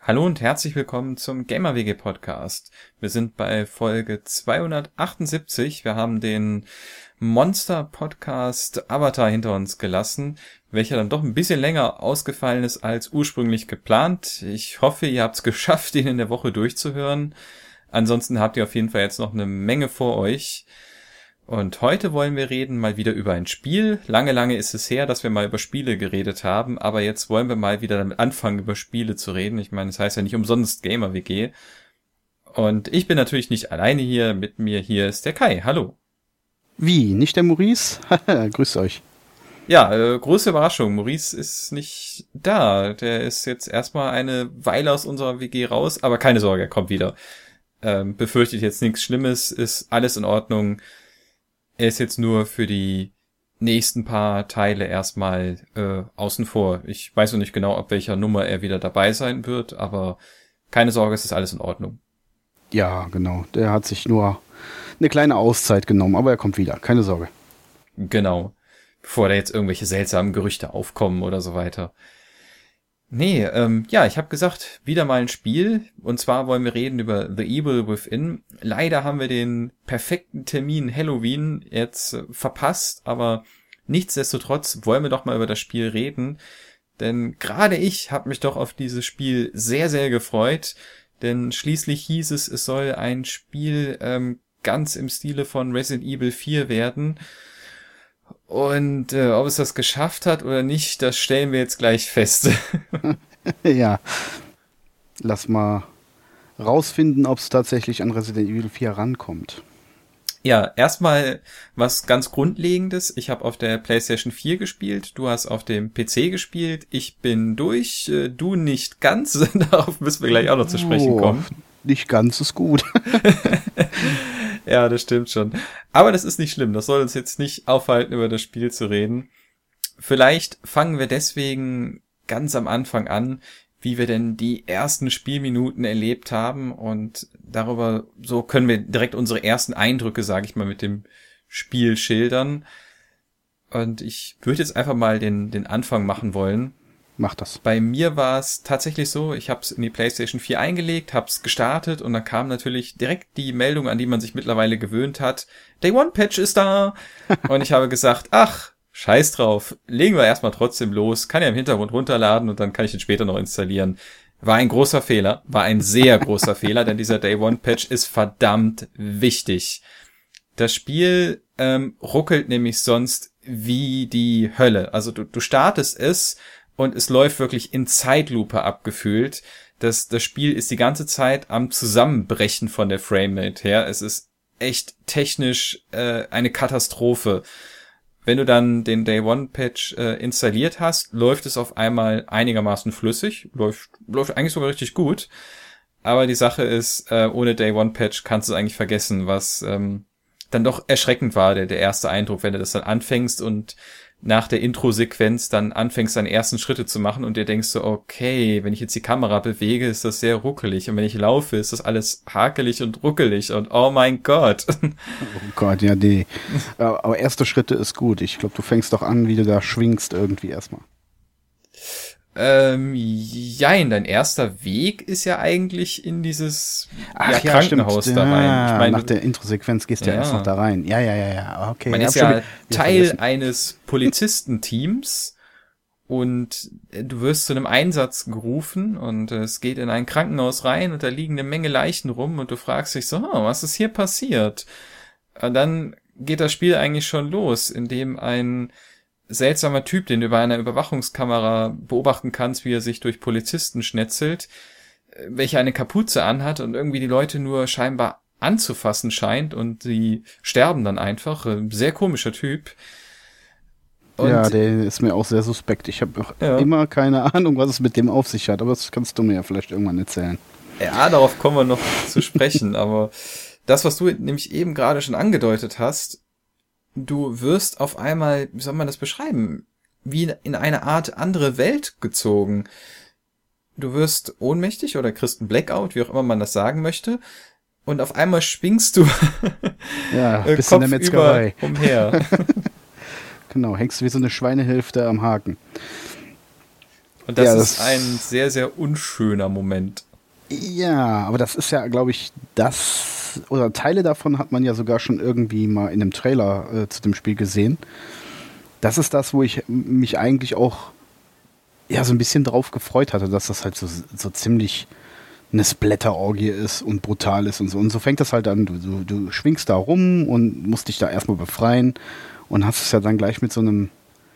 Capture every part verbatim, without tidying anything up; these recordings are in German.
Hallo und herzlich willkommen zum Gamer-W G Podcast. Wir sind bei Folge zweihundertachtundsiebzig. Wir haben den Monster-Podcast Avatar hinter uns gelassen, welcher dann doch ein bisschen länger ausgefallen ist als ursprünglich geplant. Ich hoffe, ihr habt es geschafft, ihn in der Woche durchzuhören. Ansonsten habt ihr auf jeden Fall jetzt noch eine Menge vor euch. Und heute wollen wir reden mal wieder über ein Spiel. Lange, lange ist es her, dass wir mal über Spiele geredet haben, aber jetzt wollen wir mal wieder damit anfangen, über Spiele zu reden. Ich meine, es heißt ja nicht umsonst Gamer-W G. Und ich bin natürlich nicht alleine hier, mit mir hier ist der Kai. Hallo. Wie, nicht der Maurice? Grüßt euch. Ja, äh, große Überraschung. Maurice ist nicht da. Der ist jetzt erstmal eine Weile aus unserer W G raus, aber keine Sorge, er kommt wieder. Ähm, befürchtet jetzt nichts Schlimmes, ist alles in Ordnung. Er ist jetzt nur für die nächsten paar Teile erstmal äh, außen vor. Ich weiß noch nicht genau, ab welcher Nummer er wieder dabei sein wird, aber keine Sorge, es ist alles in Ordnung. Ja, genau. Der hat sich nur eine kleine Auszeit genommen, aber er kommt wieder. Keine Sorge. Genau. Bevor da jetzt irgendwelche seltsamen Gerüchte aufkommen oder so weiter. Nee, ähm, ja, ich habe gesagt, wieder mal ein Spiel. Und zwar wollen wir reden über The Evil Within. Leider haben wir den perfekten Termin Halloween jetzt äh, verpasst, aber nichtsdestotrotz wollen wir doch mal über das Spiel reden. Denn gerade ich habe mich doch auf dieses Spiel sehr, sehr gefreut. Denn schließlich hieß es, es soll ein Spiel ähm, ganz im Stile von Resident Evil vier werden. Und äh, ob es das geschafft hat oder nicht, das stellen wir jetzt gleich fest. Ja, lass mal rausfinden, ob es tatsächlich an Resident Evil vier rankommt. Ja, erstmal was ganz Grundlegendes. Ich habe auf der PlayStation vier gespielt, du hast auf dem P C gespielt. Ich bin durch, äh, du nicht ganz. Darauf müssen wir gleich auch noch zu sprechen kommen. Oh, nicht ganz ist gut. Ja, das stimmt schon. Aber das ist nicht schlimm. Das soll uns jetzt nicht aufhalten, über das Spiel zu reden. Vielleicht fangen wir deswegen ganz am Anfang an, wie wir denn die ersten Spielminuten erlebt haben. Und darüber, so können wir direkt unsere ersten Eindrücke, sage ich mal, mit dem Spiel schildern. Und ich würde jetzt einfach mal den, den Anfang machen wollen. Mach das. Bei mir war es tatsächlich so, ich habe es in die PlayStation vier eingelegt, habe es gestartet und dann kam natürlich direkt die Meldung, an die man sich mittlerweile gewöhnt hat. Day One Patch ist da! Und ich habe gesagt, ach, scheiß drauf, legen wir erstmal trotzdem los, kann ja im Hintergrund runterladen und dann kann ich den später noch installieren. War ein großer Fehler, war ein sehr großer Fehler, denn dieser Day One Patch ist verdammt wichtig. Das Spiel ähm, ruckelt nämlich sonst wie die Hölle. Also du, du startest es und es läuft wirklich in Zeitlupe abgefühlt. Das, das Spiel ist die ganze Zeit am Zusammenbrechen von der Framerate her. Es ist echt technisch äh, eine Katastrophe. Wenn du dann den Day One Patch äh, installiert hast, läuft es auf einmal einigermaßen flüssig. Läuft, läuft eigentlich sogar richtig gut. Aber die Sache ist, äh, ohne Day One Patch kannst du es eigentlich vergessen, was ähm, dann doch erschreckend war, der, der erste Eindruck, wenn du das dann anfängst und nach der Intro-Sequenz dann anfängst, deine ersten Schritte zu machen und dir denkst so, okay, wenn ich jetzt die Kamera bewege, ist das sehr ruckelig und wenn ich laufe, ist das alles hakelig und ruckelig und oh mein Gott. Oh Gott, ja, nee. Aber erste Schritte ist gut. Ich glaube, du fängst doch an, wie du da schwingst irgendwie erstmal. Ähm, jein, dein erster Weg ist ja eigentlich in dieses Ach, ja, ja, Krankenhaus stimmt. da rein. Ja, Ich meine, nach der Intro-Sequenz gehst du ja, ja erst noch da rein. Ja, ja, ja, ja. Okay. man ja, ist ja schon Teil vergessen. eines Polizistenteams und du wirst zu einem Einsatz gerufen und es geht in ein Krankenhaus rein und da liegen eine Menge Leichen rum und du fragst dich so, oh, was ist hier passiert? Und dann geht das Spiel eigentlich schon los, indem ein seltsamer Typ, den du bei einer Überwachungskamera beobachten kannst, wie er sich durch Polizisten schnetzelt, welcher eine Kapuze anhat und irgendwie die Leute nur scheinbar anzufassen scheint und sie sterben dann einfach. Ein sehr komischer Typ. Und ja, der ist mir auch sehr suspekt. Ich habe noch ja. immer keine Ahnung, was es mit dem auf sich hat, aber das kannst du mir ja vielleicht irgendwann erzählen. Ja, darauf kommen wir noch zu sprechen, aber das, was du nämlich eben gerade schon angedeutet hast, du wirst auf einmal, wie soll man das beschreiben, wie in eine Art andere Welt gezogen. Du wirst ohnmächtig oder kriegst einen Blackout, wie auch immer man das sagen möchte, und auf einmal schwingst du ja, äh, bis in der Metzgerei umher. Genau, hängst wie so eine Schweinehälfte am Haken. Und das, ja, das ist das ein sehr, sehr unschöner Moment. Ja, aber das ist ja, glaube ich, das, oder Teile davon hat man ja sogar schon irgendwie mal in einem Trailer äh, zu dem Spiel gesehen. Das ist das, wo ich mich eigentlich auch ja so ein bisschen drauf gefreut hatte, dass das halt so, so ziemlich eine Splatter-Orgie ist und brutal ist und so. Und so fängt das halt an. Du, du, du schwingst da rum und musst dich da erstmal befreien und hast es ja dann gleich mit so einem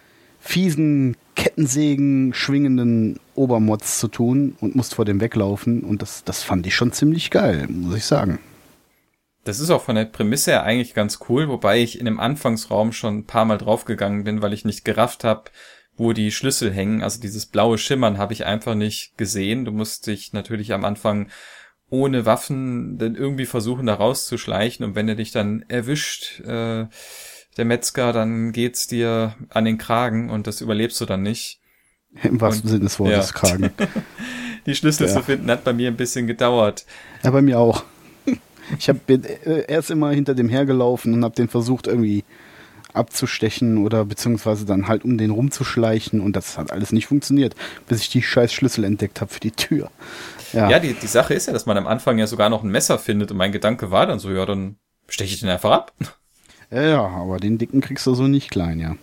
fiesen, Kettensägen schwingenden Obermods zu tun und musst vor dem weglaufen. Und das, das fand ich schon ziemlich geil, muss ich sagen. Das ist auch von der Prämisse her eigentlich ganz cool, wobei ich in dem Anfangsraum schon ein paar Mal draufgegangen bin, weil ich nicht gerafft habe, wo die Schlüssel hängen. Also dieses blaue Schimmern habe ich einfach nicht gesehen. Du musst dich natürlich am Anfang ohne Waffen dann irgendwie versuchen, da rauszuschleichen. Und wenn er dich dann erwischt, äh, der Metzger, dann geht's dir an den Kragen und das überlebst du dann nicht. Im wahrsten Sinne des Wortes, ja. Kragen. Die Schlüssel ja. zu finden hat bei mir ein bisschen gedauert. Ja, bei mir auch. Ich habe erst immer hinter dem hergelaufen und habe den versucht irgendwie abzustechen oder beziehungsweise dann halt um den rumzuschleichen und das hat alles nicht funktioniert, bis ich die scheiß Schlüssel entdeckt habe für die Tür. Ja, ja die, die Sache ist ja, dass man am Anfang ja sogar noch ein Messer findet und mein Gedanke war dann so, ja, dann steche ich den einfach ab. Ja, ja, aber den dicken kriegst du so nicht klein, ja.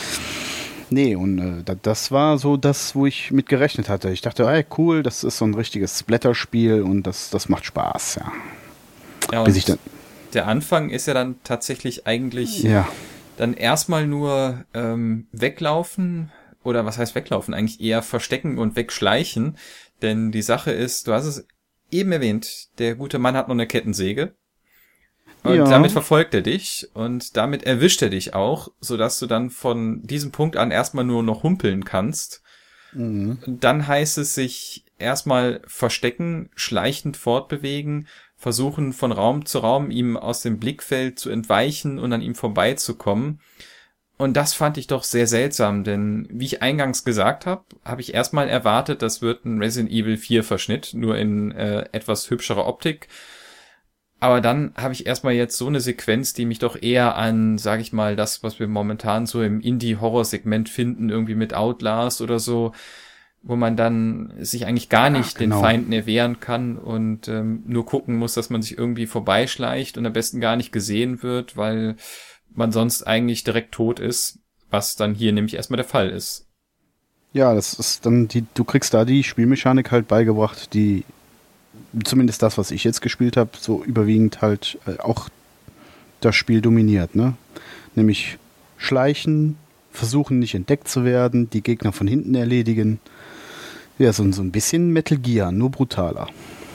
Nee, und äh, das war so das, wo ich mit gerechnet hatte. Ich dachte, ey, cool, das ist so ein richtiges Splatter-Spiel und das, das macht Spaß, ja. Ja, bis ich dann der Anfang ist ja dann tatsächlich eigentlich ja. dann erstmal nur ähm, weglaufen oder was heißt weglaufen? Eigentlich eher verstecken und wegschleichen, denn die Sache ist, du hast es eben erwähnt, der gute Mann hat noch eine Kettensäge und ja. damit verfolgt er dich und damit erwischt er dich auch, sodass du dann von diesem Punkt an erstmal nur noch humpeln kannst. Mhm. Dann heißt es sich erstmal verstecken, schleichend fortbewegen, versuchen von Raum zu Raum ihm aus dem Blickfeld zu entweichen und an ihm vorbeizukommen. Und das fand ich doch sehr seltsam, denn wie ich eingangs gesagt habe, habe ich erstmal erwartet, das wird ein Resident Evil vier Verschnitt, nur in äh, etwas hübscherer Optik. Aber dann habe ich erstmal jetzt so eine Sequenz, die mich doch eher an, sage ich mal, das, was wir momentan so im Indie-Horror-Segment finden, irgendwie mit Outlast oder so, wo man dann sich eigentlich gar nicht ja, genau. den Feinden erwehren kann und ähm, nur gucken muss, dass man sich irgendwie vorbeischleicht und am besten gar nicht gesehen wird, weil man sonst eigentlich direkt tot ist, was dann hier nämlich erstmal der Fall ist. Ja, das ist dann die, du kriegst da die Spielmechanik halt beigebracht, die zumindest das, was ich jetzt gespielt habe, so überwiegend halt äh, auch das Spiel dominiert, ne? Nämlich schleichen, versuchen nicht entdeckt zu werden, die Gegner von hinten erledigen. Ja, so, so ein bisschen Metal Gear, nur brutaler.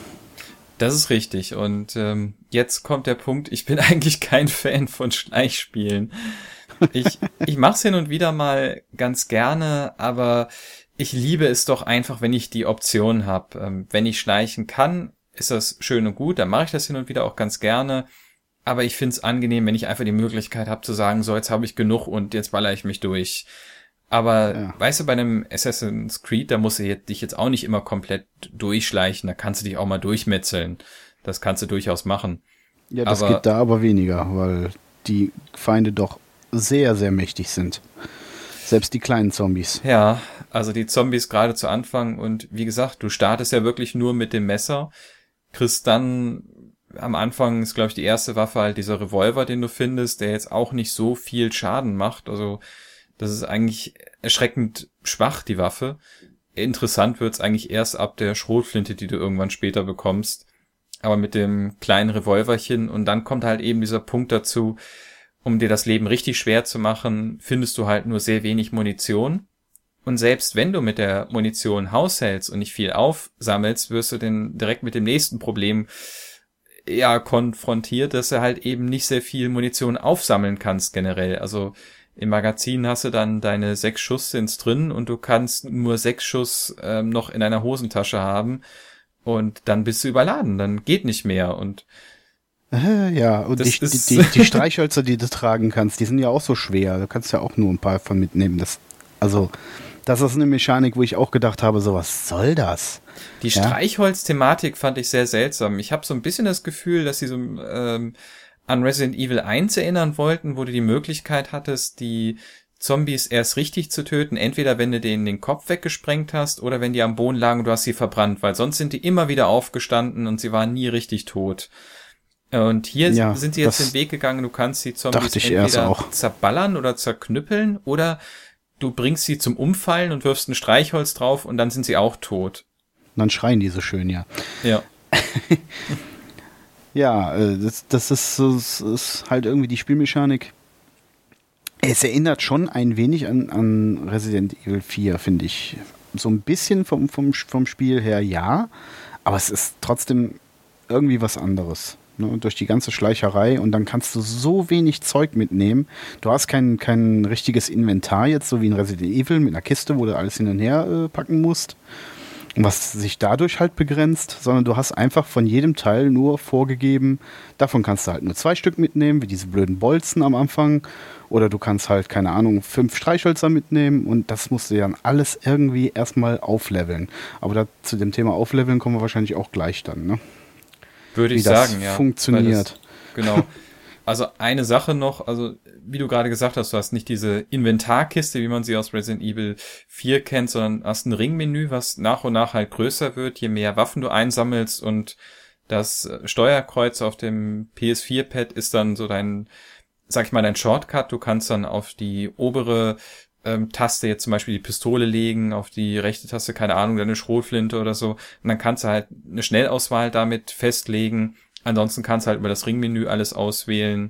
Das ist richtig. Und ähm, jetzt kommt der Punkt, ich bin eigentlich kein Fan von Schleichspielen. Ich, ich mach's hin und wieder mal ganz gerne, aber ich liebe es doch einfach, wenn ich die Option habe. Ähm, wenn ich schleichen kann, ist das schön und gut, dann mache ich das hin und wieder auch ganz gerne. Aber ich find's angenehm, wenn ich einfach die Möglichkeit habe zu sagen, so, jetzt habe ich genug und jetzt baller ich mich durch. Aber, ja. weißt du, bei einem Assassin's Creed, da musst du dich jetzt auch nicht immer komplett durchschleichen. Da kannst du dich auch mal durchmetzeln. Das kannst du durchaus machen. Ja, das aber, geht da aber weniger, weil die Feinde doch sehr, sehr mächtig sind. Selbst die kleinen Zombies. Ja, also die Zombies gerade zu Anfang. Und wie gesagt, du startest ja wirklich nur mit dem Messer. Kriegst dann am Anfang ist, glaube ich, die erste Waffe halt dieser Revolver, den du findest, der jetzt auch nicht so viel Schaden macht. Also das ist eigentlich erschreckend schwach, die Waffe. Interessant wird's eigentlich erst ab der Schrotflinte, die du irgendwann später bekommst. Aber mit dem kleinen Revolverchen. Und dann kommt halt eben dieser Punkt dazu, um dir das Leben richtig schwer zu machen, findest du halt nur sehr wenig Munition. Und selbst wenn du mit der Munition haushältst und nicht viel aufsammelst, wirst du dann direkt mit dem nächsten Problem ja konfrontiert, dass du halt eben nicht sehr viel Munition aufsammeln kannst generell. Also im Magazin hast du dann deine sechs Schuss sind's drin und du kannst nur sechs Schuss ähm, noch in deiner Hosentasche haben und dann bist du überladen, dann geht nicht mehr und äh, ja, und die, die, die, die Streichhölzer, die du tragen kannst, die sind ja auch so schwer, du kannst ja auch nur ein paar von mitnehmen. Das, also, das ist eine Mechanik, wo ich auch gedacht habe, so was soll das? Die ja? Streichholz-Thematik fand ich sehr seltsam. Ich habe so ein bisschen das Gefühl, dass sie so ähm, an Resident Evil eins erinnern wollten, wo du die Möglichkeit hattest, die Zombies erst richtig zu töten, entweder wenn du denen den Kopf weggesprengt hast oder wenn die am Boden lagen und du hast sie verbrannt, weil sonst sind die immer wieder aufgestanden und sie waren nie richtig tot. Und hier Ja, sind sie jetzt das den Weg gegangen, du kannst die Zombies dachte ich erst entweder auch. zerballern oder zerknüppeln oder du bringst sie zum Umfallen und wirfst ein Streichholz drauf und dann sind sie auch tot. Und dann schreien die so schön, ja. Ja. Ja, äh, das, das, ist, das ist halt irgendwie die Spielmechanik. Es erinnert schon ein wenig an, an Resident Evil vier, finde ich. So ein bisschen vom, vom, vom Spiel her, ja. Aber es ist trotzdem irgendwie was anderes. Ne? Durch die ganze Schleicherei und dann kannst du so wenig Zeug mitnehmen. Du hast kein, kein richtiges Inventar jetzt, so wie in Resident Evil mit einer Kiste, wo du alles hin und her äh, packen musst. Was sich dadurch halt begrenzt, sondern du hast einfach von jedem Teil nur vorgegeben, davon kannst du halt nur zwei Stück mitnehmen, wie diese blöden Bolzen am Anfang. Oder du kannst halt, keine Ahnung, fünf Streichhölzer mitnehmen und das musst du dann alles irgendwie erstmal aufleveln. Aber da, zu dem Thema Aufleveln kommen wir wahrscheinlich auch gleich dann, ne? Würde Wie ich das sagen, ja. funktioniert. Das, genau. Also eine Sache noch, also wie du gerade gesagt hast, du hast nicht diese Inventarkiste, wie man sie aus Resident Evil vier kennt, sondern hast ein Ringmenü, was nach und nach halt größer wird, je mehr Waffen du einsammelst und das Steuerkreuz auf dem P S vier Pad ist dann so dein, sag ich mal, dein Shortcut. Du kannst dann auf die obere ähm, Taste jetzt zum Beispiel die Pistole legen, auf die rechte Taste, keine Ahnung, deine Schrotflinte oder so. Und dann kannst du halt eine Schnellauswahl damit festlegen. Ansonsten kannst du halt über das Ringmenü alles auswählen.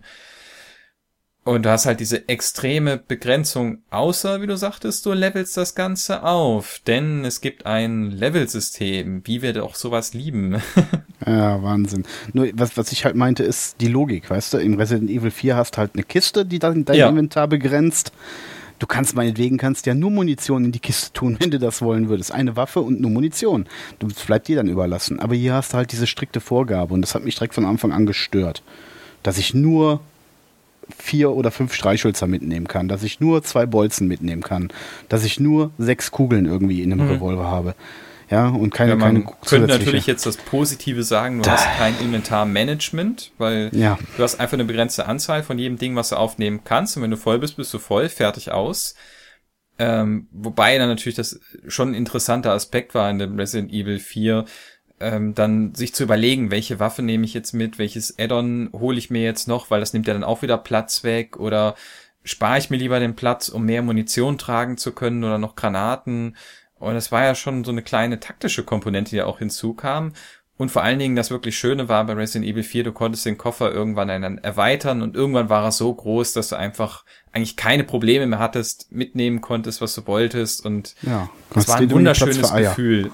Und du hast halt diese extreme Begrenzung, außer, wie du sagtest, du levelst das Ganze auf. Denn es gibt ein Levelsystem, wie wir doch sowas lieben. Ja, Wahnsinn. Nur, was, was ich halt meinte, ist die Logik, weißt du? Im Resident Evil vier hast du halt eine Kiste, die dann dein Ja. Inventar begrenzt. Du kannst meinetwegen kannst ja nur Munition in die Kiste tun, wenn du das wollen würdest. Eine Waffe und nur Munition. Das bleibt dir dann überlassen. Aber hier hast du halt diese strikte Vorgabe und das hat mich direkt von Anfang an gestört. Dass ich nur vier oder fünf Streichhölzer mitnehmen kann, dass ich nur zwei Bolzen mitnehmen kann, dass ich nur sechs Kugeln irgendwie in einem Mhm. Revolver habe. Ja, und keine, Ja, man keine könnte zusätzliche. natürlich jetzt das Positive sagen, du hast kein Inventarmanagement, weil Ja. du hast einfach eine begrenzte Anzahl von jedem Ding, was du aufnehmen kannst. Und wenn du voll bist, bist du voll, fertig aus. Ähm, wobei dann natürlich das schon ein interessanter Aspekt war in dem Resident Evil vier, ähm, dann sich zu überlegen, welche Waffe nehme ich jetzt mit, welches Add-on hole ich mir jetzt noch, weil das nimmt ja dann auch wieder Platz weg, oder spare ich mir lieber den Platz, um mehr Munition tragen zu können oder noch Granaten. Und das war ja schon so eine kleine taktische Komponente, die ja auch hinzukam. Und vor allen Dingen das wirklich Schöne war bei Resident Evil vier, du konntest den Koffer irgendwann dann erweitern und irgendwann war er so groß, dass du einfach eigentlich keine Probleme mehr hattest, mitnehmen konntest, was du wolltest, und Ja, es war ein wunderschönes Gefühl.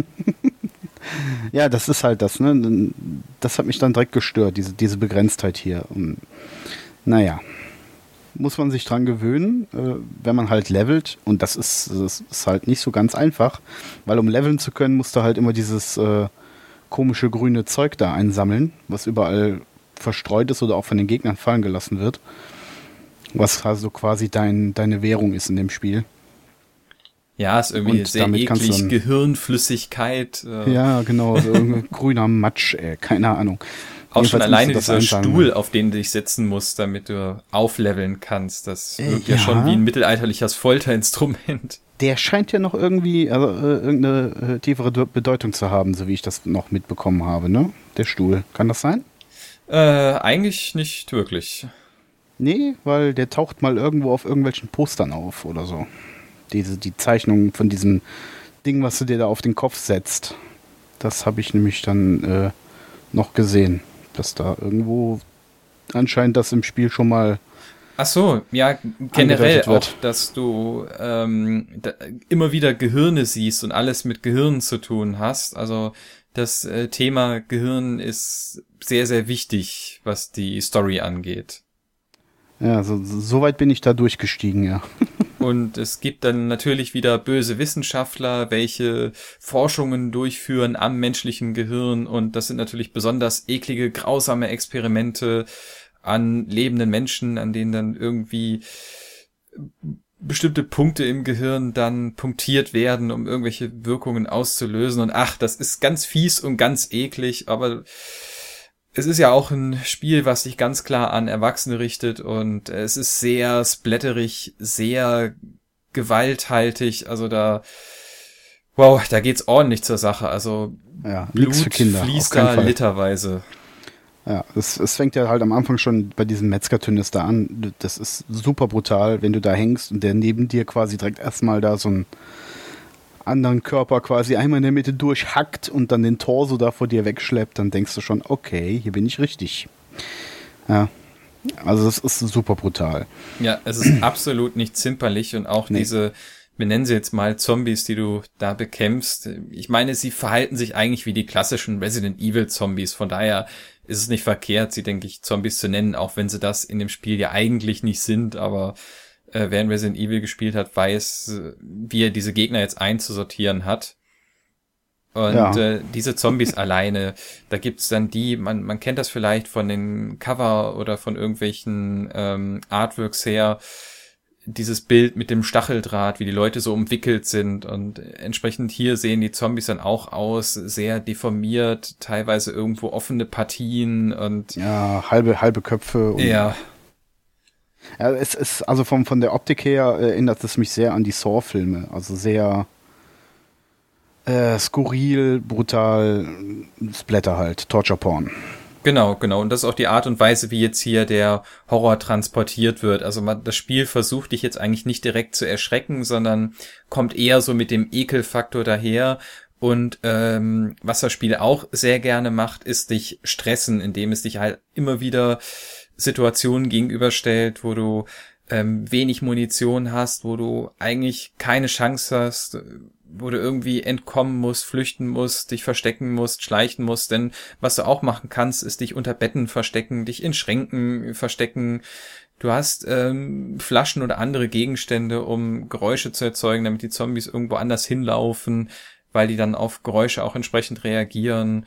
Ja, das ist halt das, ne? Das hat mich dann direkt gestört, diese, diese Begrenztheit hier. Und, naja, muss man sich dran gewöhnen, äh, wenn man halt levelt. Und das ist, das ist halt nicht so ganz einfach, weil um leveln zu können, musst du halt immer dieses äh, komische grüne Zeug da einsammeln, was überall verstreut ist oder auch von den Gegnern fallen gelassen wird. Was also quasi dein, deine Währung ist in dem Spiel. Ja, ist irgendwie Und sehr damit kannst du eklig, dann- Gehirnflüssigkeit. Äh, Ja, genau, so irgendwie grüner Matsch, ey, keine Ahnung. Auch schon Jedenfalls alleine musst du dieser das einsammeln. Stuhl, auf den du dich setzen musst, damit du aufleveln kannst. Das Äh, wirkt ja. ja. schon wie ein mittelalterliches Folterinstrument. Der scheint ja noch irgendwie, also, äh, irgendeine äh, tiefere De- Bedeutung zu haben, so wie ich das noch mitbekommen habe, ne? Der Stuhl. Kann das sein? Äh, eigentlich nicht wirklich. Nee, weil der taucht mal irgendwo auf irgendwelchen Postern auf oder so. Diese, die Zeichnung von diesem Ding, was du dir da auf den Kopf setzt. Das habe ich nämlich dann äh, noch gesehen, dass da irgendwo anscheinend das im Spiel schon mal. Ach so, ja, generell Angedeutet wird. auch, dass du ähm, da, immer wieder Gehirne siehst und alles mit Gehirn zu tun hast. Also das äh, Thema Gehirn ist sehr, sehr wichtig, was die Story angeht. Ja, so, so weit bin ich da durchgestiegen, ja. Und es gibt dann natürlich wieder böse Wissenschaftler, welche Forschungen durchführen am menschlichen Gehirn. Und das sind natürlich besonders eklige, grausame Experimente an lebenden Menschen, an denen dann irgendwie bestimmte Punkte im Gehirn dann punktiert werden, um irgendwelche Wirkungen auszulösen. Und ach, das ist ganz fies und ganz eklig, aber es ist ja auch ein Spiel, was sich ganz klar an Erwachsene richtet und es ist sehr splatterig, sehr gewalthaltig, also da, wow, da geht's ordentlich zur Sache, also Ja, Blut nichts für Kinder. fließt auf keinen da Fall. literweise. Ja, es, es fängt ja halt am Anfang schon bei diesem Metzgertünnis da an. Das ist super brutal, wenn du da hängst und der neben dir quasi direkt erstmal da so einen anderen Körper quasi einmal in der Mitte durchhackt und dann den Torso da vor dir wegschleppt, dann denkst du schon, okay, hier bin ich richtig. Ja, also das ist super brutal. Ja, es ist absolut nicht zimperlich und auch Nee. diese, wir nennen sie jetzt mal Zombies, die du da bekämpfst. Ich meine, sie verhalten sich eigentlich wie die klassischen Resident Evil Zombies. Von daher ist es nicht verkehrt, sie, denke ich, Zombies zu nennen, auch wenn sie das in dem Spiel ja eigentlich nicht sind. Aber äh, wer in Resident Evil gespielt hat, weiß, äh, wie er diese Gegner jetzt einzusortieren hat. Und Ja. äh, diese Zombies alleine, da gibt's dann die, man man kennt das vielleicht von den Cover oder von irgendwelchen ähm, Artworks her, dieses Bild mit dem Stacheldraht, wie die Leute so umwickelt sind und entsprechend hier sehen die Zombies dann auch aus, sehr deformiert, teilweise irgendwo offene Partien und Ja, halbe, halbe Köpfe. Und ja, Ja, es ist, also vom, von der Optik her äh, erinnert es mich sehr an die Saw-Filme. Also sehr äh, skurril, brutal, Splatter halt, Torture-Porn. genau, genau. Und das ist auch die Art und Weise, wie jetzt hier der Horror transportiert wird. Also man, das Spiel versucht dich jetzt eigentlich nicht direkt zu erschrecken, sondern kommt eher so mit dem Ekelfaktor daher. Und ähm, was das Spiel auch sehr gerne macht, ist dich stressen, indem es dich halt immer wieder Situationen gegenüberstellt, wo du ähm, wenig Munition hast, wo du eigentlich keine Chance hast, wo du irgendwie entkommen musst, flüchten musst, dich verstecken musst, schleichen musst. Denn was du auch machen kannst, ist dich unter Betten verstecken, dich in Schränken verstecken. Du hast ähm, Flaschen oder andere Gegenstände, um Geräusche zu erzeugen, damit die Zombies irgendwo anders hinlaufen, weil die dann auf Geräusche auch entsprechend reagieren.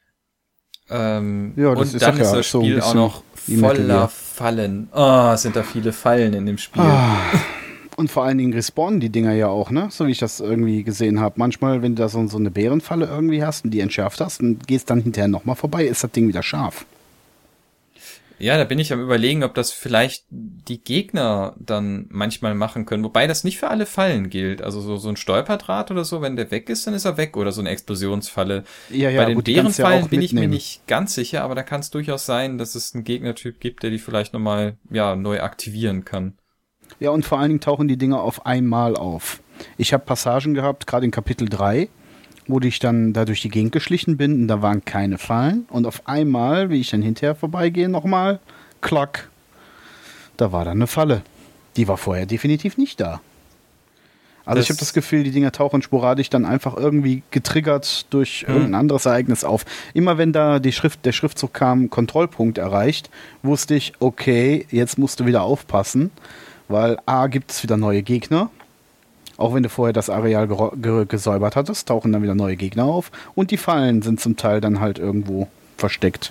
Ähm, Ja, das und ist dann doch ist ja das so ein Spiel auch bisschen noch wie Metal voller Gear. Fallen. Oh, sind da viele Fallen in dem Spiel. Ah. Und vor allen Dingen respawnen die Dinger ja auch, ne? So wie ich das irgendwie gesehen habe. Manchmal, wenn du da so, so eine Bärenfalle irgendwie hast und die entschärft hast und gehst dann hinterher nochmal vorbei, ist das Ding wieder scharf. Ja, da bin ich am Überlegen, ob das vielleicht die Gegner dann manchmal machen können. Wobei das nicht für alle Fallen gilt. Also so, so ein Stolperdraht oder so, wenn der weg ist, dann ist er weg. Oder so eine Explosionsfalle. Ja, ja, Bei den gut, die kannst du ja Bärenfallen auch bin ich mir mitnehmen. nicht ganz sicher, aber da kann es durchaus sein, dass es einen Gegnertyp gibt, der die vielleicht nochmal, ja, neu aktivieren kann. Ja, und vor allen Dingen tauchen die Dinger auf einmal auf. Ich habe Passagen gehabt, gerade in Kapitel drei, wo ich dann da durch die Gegend geschlichen bin und da waren keine Fallen. Und auf einmal, wie ich dann hinterher vorbeigehe, nochmal, klack, da war dann eine Falle. Die war vorher definitiv nicht da. Also Das- ich habe das Gefühl, die Dinger tauchen sporadisch dann einfach irgendwie getriggert durch Mhm. irgendein anderes Ereignis auf. Immer wenn da die Schrift, der Schriftzug kam, Kontrollpunkt erreicht, wusste ich, okay, jetzt musst du wieder aufpassen, weil A, gibt es wieder neue Gegner. Auch wenn du vorher das Areal gero- ge gesäubert hattest, tauchen dann wieder neue Gegner auf. Und die Fallen sind zum Teil dann halt irgendwo versteckt.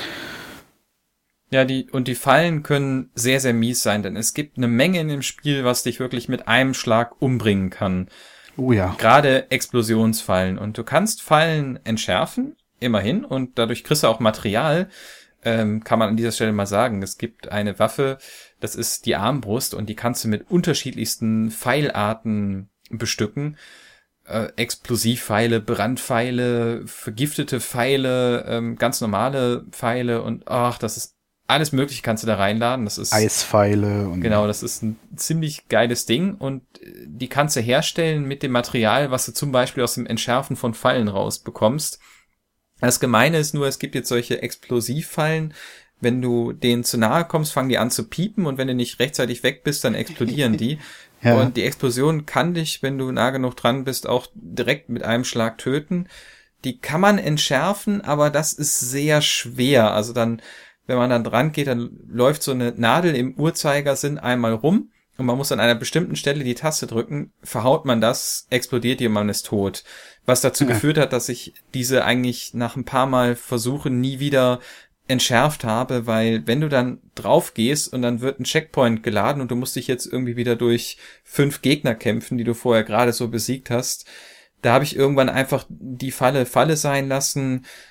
Ja, die, und die Fallen können sehr, sehr mies sein, denn es gibt eine Menge in dem Spiel, was dich wirklich mit einem Schlag umbringen kann. Oh ja. Gerade Explosionsfallen. Und du kannst Fallen entschärfen, immerhin, und dadurch kriegst du auch Material. Ähm, kann man an dieser Stelle mal sagen, es gibt eine Waffe, das ist die Armbrust, und die kannst du mit unterschiedlichsten Pfeilarten bestücken. Äh, Explosivpfeile, Brandpfeile, vergiftete Pfeile, ähm, ganz normale Pfeile und ach, das ist alles Mögliche kannst du da reinladen. Das ist Eispfeile und Genau, das ist ein ziemlich geiles Ding und die kannst du herstellen mit dem Material, was du zum Beispiel aus dem Entschärfen von Fallen rausbekommst. Das Gemeine ist nur, es gibt jetzt solche Explosivfallen, wenn du denen zu nahe kommst, fangen die an zu piepen und wenn du nicht rechtzeitig weg bist, dann explodieren die. Ja. Und die Explosion kann dich, wenn du nah genug dran bist, auch direkt mit einem Schlag töten. Die kann man entschärfen, aber das ist sehr schwer. Also dann wenn man dann dran geht, dann läuft so eine Nadel im Uhrzeigersinn einmal rum und man muss an einer bestimmten Stelle die Taste drücken, verhaut man das, explodiert die und man ist tot. Was dazu Ja. geführt hat, dass ich diese eigentlich nach ein paar Mal Versuchen nie wieder entschärft habe, weil wenn du dann drauf gehst und dann wird ein Checkpoint geladen und du musst dich jetzt irgendwie wieder durch fünf Gegner kämpfen, die du vorher gerade so besiegt hast, da habe ich irgendwann einfach die Falle Falle sein lassen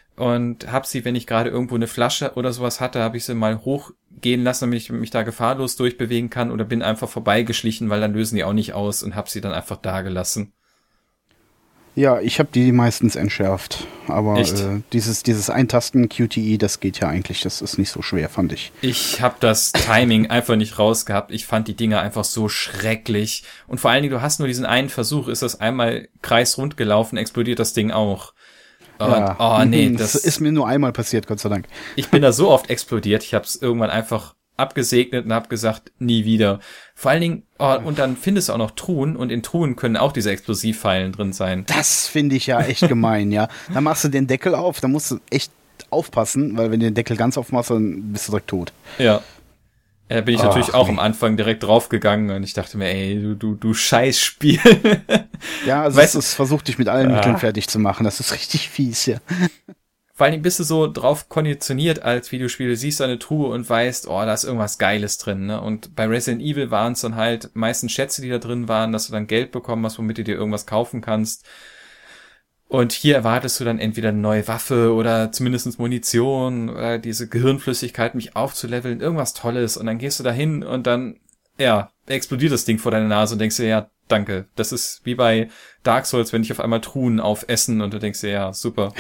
und hab sie, wenn ich gerade irgendwo eine Flasche oder sowas hatte, habe ich sie mal hochgehen lassen, damit ich mich da gefahrlos durchbewegen kann, oder bin einfach vorbeigeschlichen, weil dann lösen die auch nicht aus, und hab sie dann einfach da gelassen. Ja, ich habe die meistens entschärft. Aber äh, dieses, dieses Eintasten Q T E, das geht ja eigentlich. Das ist nicht so schwer, fand ich. Ich habe das Timing einfach nicht rausgehabt. Ich fand die Dinger einfach so schrecklich. Und vor allen Dingen, du hast nur diesen einen Versuch. Ist das einmal kreisrund gelaufen, explodiert das Ding auch. Und, ja. oh nee, das, das ist mir nur einmal passiert, Gott sei Dank. Ich bin da so oft explodiert. Ich habe es irgendwann einfach abgesegnet und habe gesagt, nie wieder. Vor allen Dingen, oh, und dann findest du auch noch Truhen, und in Truhen können auch diese Explosivpfeilen drin sein. Das finde ich ja echt gemein, ja. Dann machst du den Deckel auf, dann musst du echt aufpassen, weil wenn du den Deckel ganz aufmachst, dann bist du direkt tot. Ja. Da bin ich Ach, natürlich auch nee. am Anfang direkt draufgegangen, und ich dachte mir, ey, du, du, du Scheißspiel. Ja, also Weißt es, es versucht dich mit allen Ah. Mitteln fertig zu machen. Das ist richtig fies, ja. Vor allen Dingen bist du so drauf konditioniert als Videospiel. Du siehst eine Truhe und weißt, oh, da ist irgendwas Geiles drin, ne? Und bei Resident Evil waren es dann halt meistens Schätze, die da drin waren, dass du dann Geld bekommen hast, womit du dir irgendwas kaufen kannst. Und hier erwartest du dann entweder eine neue Waffe oder zumindest Munition oder diese Gehirnflüssigkeit, mich aufzuleveln, irgendwas Tolles. Und dann gehst du da hin und dann, ja, explodiert das Ding vor deiner Nase und denkst dir, ja, danke. Das ist wie bei Dark Souls, wenn dich auf einmal Truhen aufessen und du denkst dir, ja, super.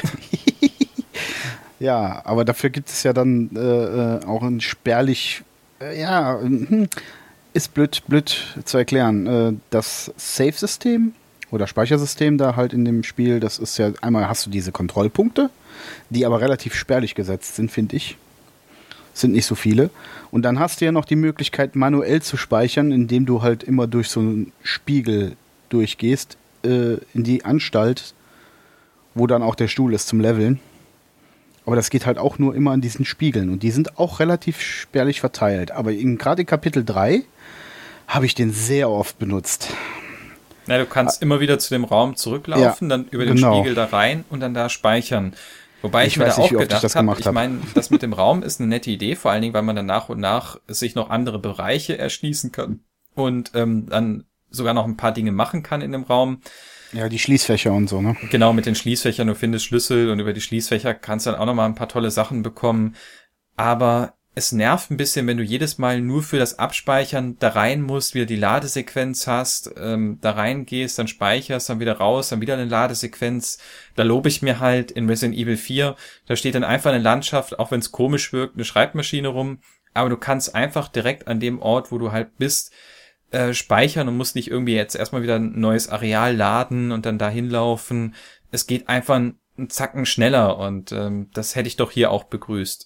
Ja, aber dafür gibt es ja dann äh, äh, auch ein spärlich, äh, ja, hm, ist blöd, blöd zu erklären. Äh, das Save-System oder Speichersystem da halt in dem Spiel, das ist ja, einmal hast du diese Kontrollpunkte, die aber relativ spärlich gesetzt sind, finde ich. Sind nicht so viele. Und dann hast du ja noch die Möglichkeit, manuell zu speichern, indem du halt immer durch so einen Spiegel durchgehst, äh, in die Anstalt, wo dann auch der Stuhl ist zum Leveln. Aber das geht halt auch nur immer an diesen Spiegeln. Und die sind auch relativ spärlich verteilt. Aber gerade in Kapitel drei habe ich den sehr oft benutzt. Na, du kannst immer wieder zu dem Raum zurücklaufen, Ja, dann über den genau. Spiegel da rein und dann da speichern. Wobei ich, Ich mir weiß da nicht, auch wie oft ich gedacht das habe, gemacht ich hab. meine, das mit dem Raum ist eine nette Idee, vor allen Dingen, weil man dann nach und nach sich noch andere Bereiche erschließen kann und ähm, dann sogar noch ein paar Dinge machen kann in dem Raum. Ja, die Schließfächer und so, ne? Genau, mit den Schließfächern, du findest Schlüssel und über die Schließfächer kannst du dann auch nochmal ein paar tolle Sachen bekommen. Aber es nervt ein bisschen, wenn du jedes Mal nur für das Abspeichern da rein musst, wieder die Ladesequenz hast, ähm, da reingehst, dann speicherst, dann wieder raus, dann wieder eine Ladesequenz. Da lobe ich mir halt in Resident Evil vier, da steht dann einfach eine Landschaft, auch wenn es komisch wirkt, eine Schreibmaschine rum, aber du kannst einfach direkt an dem Ort, wo du halt bist, äh, speichern und musst nicht irgendwie jetzt erstmal wieder ein neues Areal laden und dann da hinlaufen. Es geht einfach einen Zacken schneller, und ähm, das hätte ich doch hier auch begrüßt.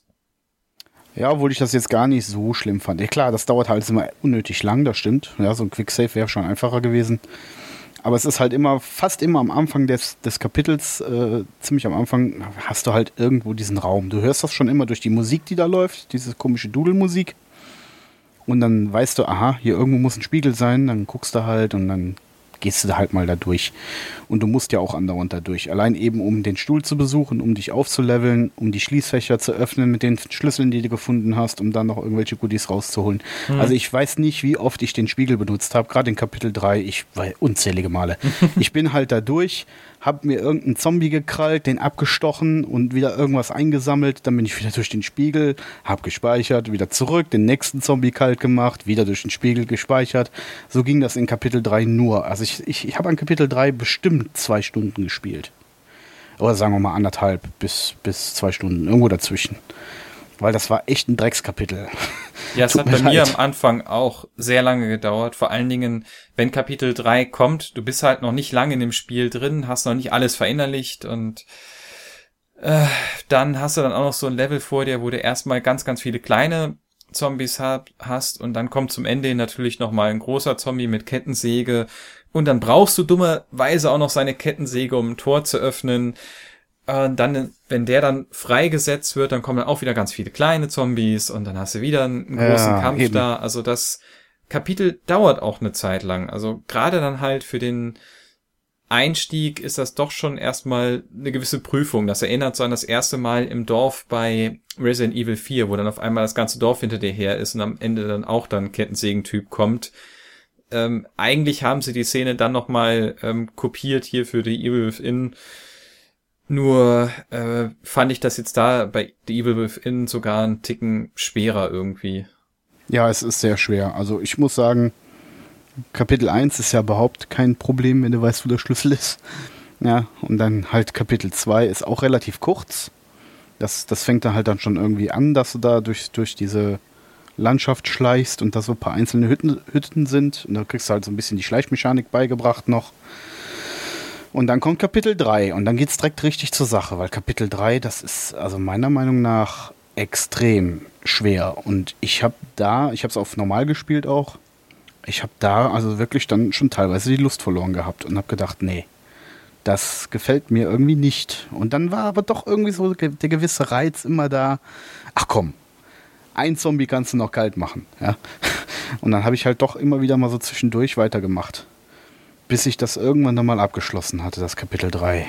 Ja, obwohl ich das jetzt gar nicht so schlimm fand. Ja klar, das dauert halt immer unnötig lang, das stimmt. Ja, so ein Quicksave wäre schon einfacher gewesen. Aber es ist halt immer, fast immer am Anfang des, des Kapitels, äh, ziemlich am Anfang, hast du halt irgendwo diesen Raum. Du hörst das schon immer durch die Musik, die da läuft, diese komische Dudelmusik. Und dann weißt du, aha, hier irgendwo muss ein Spiegel sein, dann guckst du halt und dann gehst du da halt mal da durch. Und du musst ja auch andauernd da durch. Allein eben, um den Stuhl zu besuchen, um dich aufzuleveln, um die Schließfächer zu öffnen mit den Schlüsseln, die du gefunden hast, um dann noch irgendwelche Goodies rauszuholen. Hm. Also ich weiß nicht, wie oft ich den Spiegel benutzt habe, gerade in Kapitel drei, ich war unzählige Male. Ich bin halt da durch, hab mir irgendeinen Zombie gekrallt, den abgestochen und wieder irgendwas eingesammelt, dann bin ich wieder durch den Spiegel, hab gespeichert, wieder zurück, den nächsten Zombie kalt gemacht, wieder durch den Spiegel gespeichert. So ging das in Kapitel drei nur. Also ich, ich, ich habe an Kapitel drei bestimmt zwei Stunden gespielt. Oder sagen wir mal anderthalb bis, bis zwei Stunden, irgendwo dazwischen. Weil das war echt ein Dreckskapitel. Ja, es Tut hat bei mir mir leid. am Anfang auch sehr lange gedauert. Vor allen Dingen, wenn Kapitel drei kommt, du bist halt noch nicht lange in dem Spiel drin, hast noch nicht alles verinnerlicht, und äh, dann hast du dann auch noch so ein Level vor dir, wo du erstmal ganz, ganz viele kleine Zombies hab, hast, und dann kommt zum Ende hin natürlich nochmal ein großer Zombie mit Kettensäge, und dann brauchst du dummerweise auch noch seine Kettensäge, um ein Tor zu öffnen. Und dann, wenn der dann freigesetzt wird, dann kommen dann auch wieder ganz viele kleine Zombies, und dann hast du wieder einen großen Ja, Kampf eben. da. Also das Kapitel dauert auch eine Zeit lang. Also gerade dann halt für den Einstieg ist das doch schon erstmal eine gewisse Prüfung. Das erinnert so an das erste Mal im Dorf bei Resident Evil vier, wo dann auf einmal das ganze Dorf hinter dir her ist und am Ende dann auch dann ein Kettensägentyp kommt. Ähm, eigentlich haben sie die Szene dann nochmal ähm, kopiert hier für die Evil Within. Nur äh, fand ich das jetzt da bei The Evil Within sogar einen Ticken schwerer irgendwie. Ja, es ist sehr schwer. Also ich muss sagen, Kapitel eins ist ja überhaupt kein Problem, wenn du weißt, wo der Schlüssel ist. Ja, und dann halt Kapitel zwei ist auch relativ kurz. Das, das fängt dann halt dann schon irgendwie an, dass du da durch, durch diese Landschaft schleichst und da so ein paar einzelne Hütten, Hütten sind. Und da kriegst du halt so ein bisschen die Schleichmechanik beigebracht noch. Und dann kommt Kapitel drei und dann geht's direkt richtig zur Sache, weil Kapitel drei, das ist also meiner Meinung nach extrem schwer. Und ich habe da, ich habe es auf normal gespielt auch, ich habe da also wirklich dann schon teilweise die Lust verloren gehabt und habe gedacht, nee, das gefällt mir irgendwie nicht. Und dann war aber doch irgendwie so der gewisse Reiz immer da, ach komm, ein Zombie kannst du noch kalt machen. Ja? Und dann habe ich halt doch immer wieder mal so zwischendurch weitergemacht. Bis ich das irgendwann dann mal abgeschlossen hatte, das Kapitel drei.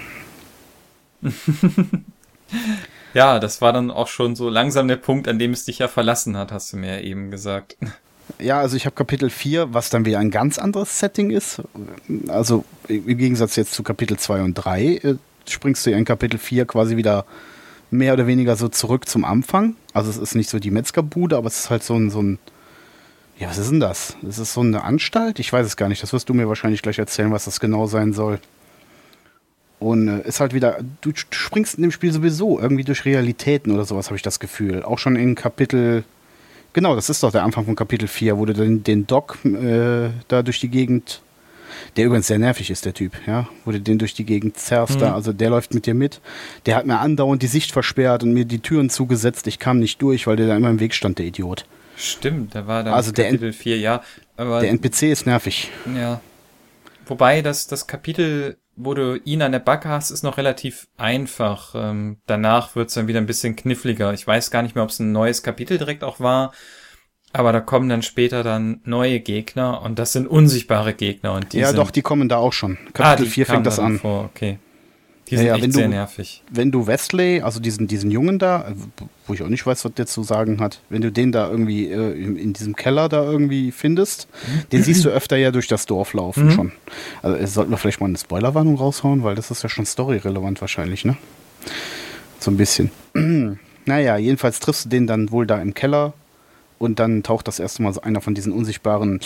Ja, das war dann auch schon so langsam der Punkt, an dem es dich ja verlassen hat, hast du mir ja eben gesagt. Ja, also ich habe Kapitel vier, was dann wieder ein ganz anderes Setting ist. Also im Gegensatz jetzt zu Kapitel zwei und drei äh, springst du ja in Kapitel vier quasi wieder mehr oder weniger so zurück zum Anfang. Also es ist nicht so die Metzgerbude, aber es ist halt so ein, so ein ja, was ist denn das? Ist es so eine Anstalt? Ich weiß es gar nicht. Das wirst du mir wahrscheinlich gleich erzählen, was das genau sein soll. Und äh, ist halt wieder, du springst in dem Spiel sowieso irgendwie durch Realitäten oder sowas, habe ich das Gefühl. Auch schon in Kapitel, genau, das ist doch der Anfang von Kapitel vier, wo du den, den Doc äh, da durch die Gegend, der übrigens sehr nervig ist, der Typ, ja, wo du den durch die Gegend zerrst mhm. da, also der läuft mit dir mit. Der hat mir andauernd die Sicht versperrt und mir die Türen zugesetzt. Ich kam nicht durch, weil der da immer im Weg stand, der Idiot. Stimmt, der war da also Kapitel vier, ja. Aber der N P C ist nervig. Ja. Wobei das, das Kapitel, wo du ihn an der Backe hast, ist noch relativ einfach. Ähm, danach wird's dann wieder ein bisschen kniffliger. Ich weiß gar nicht mehr, ob es ein neues Kapitel direkt auch war. Aber da kommen dann später dann neue Gegner und das sind unsichtbare Gegner. Und die ja, sind, doch, die kommen da auch schon. Kapitel ah, vier fängt das an. Vor. Okay. Die sind ja, ja, echt wenn du, sehr nervig. Wenn du Wesley, also diesen, diesen Jungen da, wo ich auch nicht weiß, was der zu sagen hat, wenn du den da irgendwie äh, in, in diesem Keller da irgendwie findest, den siehst du öfter ja durch das Dorf laufen mhm. schon. Also sollten wir vielleicht mal eine Spoilerwarnung raushauen, weil das ist ja schon storyrelevant wahrscheinlich, ne? So ein bisschen. Naja, jedenfalls triffst du den dann wohl da im Keller und dann taucht das erste Mal so einer von diesen unsichtbaren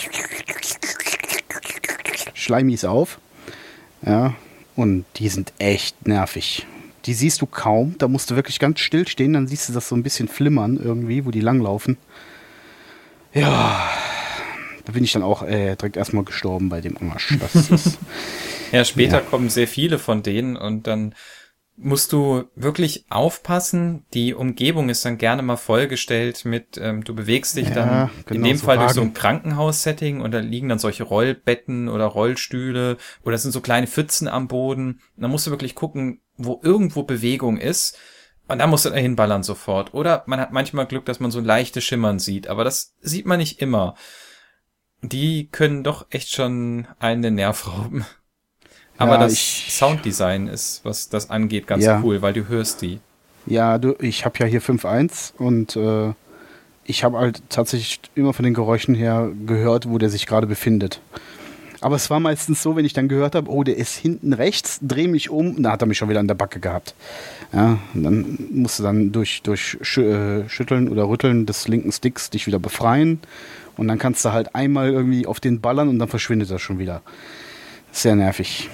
Schleimis auf. Ja, und die sind echt nervig. Die siehst du kaum, da musst du wirklich ganz still stehen, dann siehst du das so ein bisschen flimmern irgendwie, wo die langlaufen. Ja, da bin ich dann auch äh, direkt erstmal gestorben bei dem Arsch. Das ist, ja, später ja. kommen sehr viele von denen und dann musst du wirklich aufpassen. Die Umgebung ist dann gerne mal vollgestellt mit, ähm, du bewegst dich ja, dann genau, in dem so Fall Wagen. Durch so ein Krankenhaus-Setting und da liegen dann solche Rollbetten oder Rollstühle oder es sind so kleine Pfützen am Boden. Und dann musst du wirklich gucken, wo irgendwo Bewegung ist und dann musst du da hinballern sofort. Oder man hat manchmal Glück, dass man so ein leichtes Schimmern sieht, aber das sieht man nicht immer. Die können doch echt schon einen den Nerv rauben. Aber ja, das ich, Sounddesign ist, was das angeht, ganz ja. cool, weil du hörst die. Ja, du, ich habe ja hier fünf Punkt eins und äh, ich habe halt tatsächlich immer von den Geräuschen her gehört, wo der sich gerade befindet. Aber es war meistens so, wenn ich dann gehört habe, oh, der ist hinten rechts, dreh mich um, da hat er mich schon wieder an der Backe gehabt. Ja, und dann musst du dann durch, durch Schütteln oder Rütteln des linken Sticks dich wieder befreien und dann kannst du halt einmal irgendwie auf den ballern und dann verschwindet er schon wieder. Sehr nervig.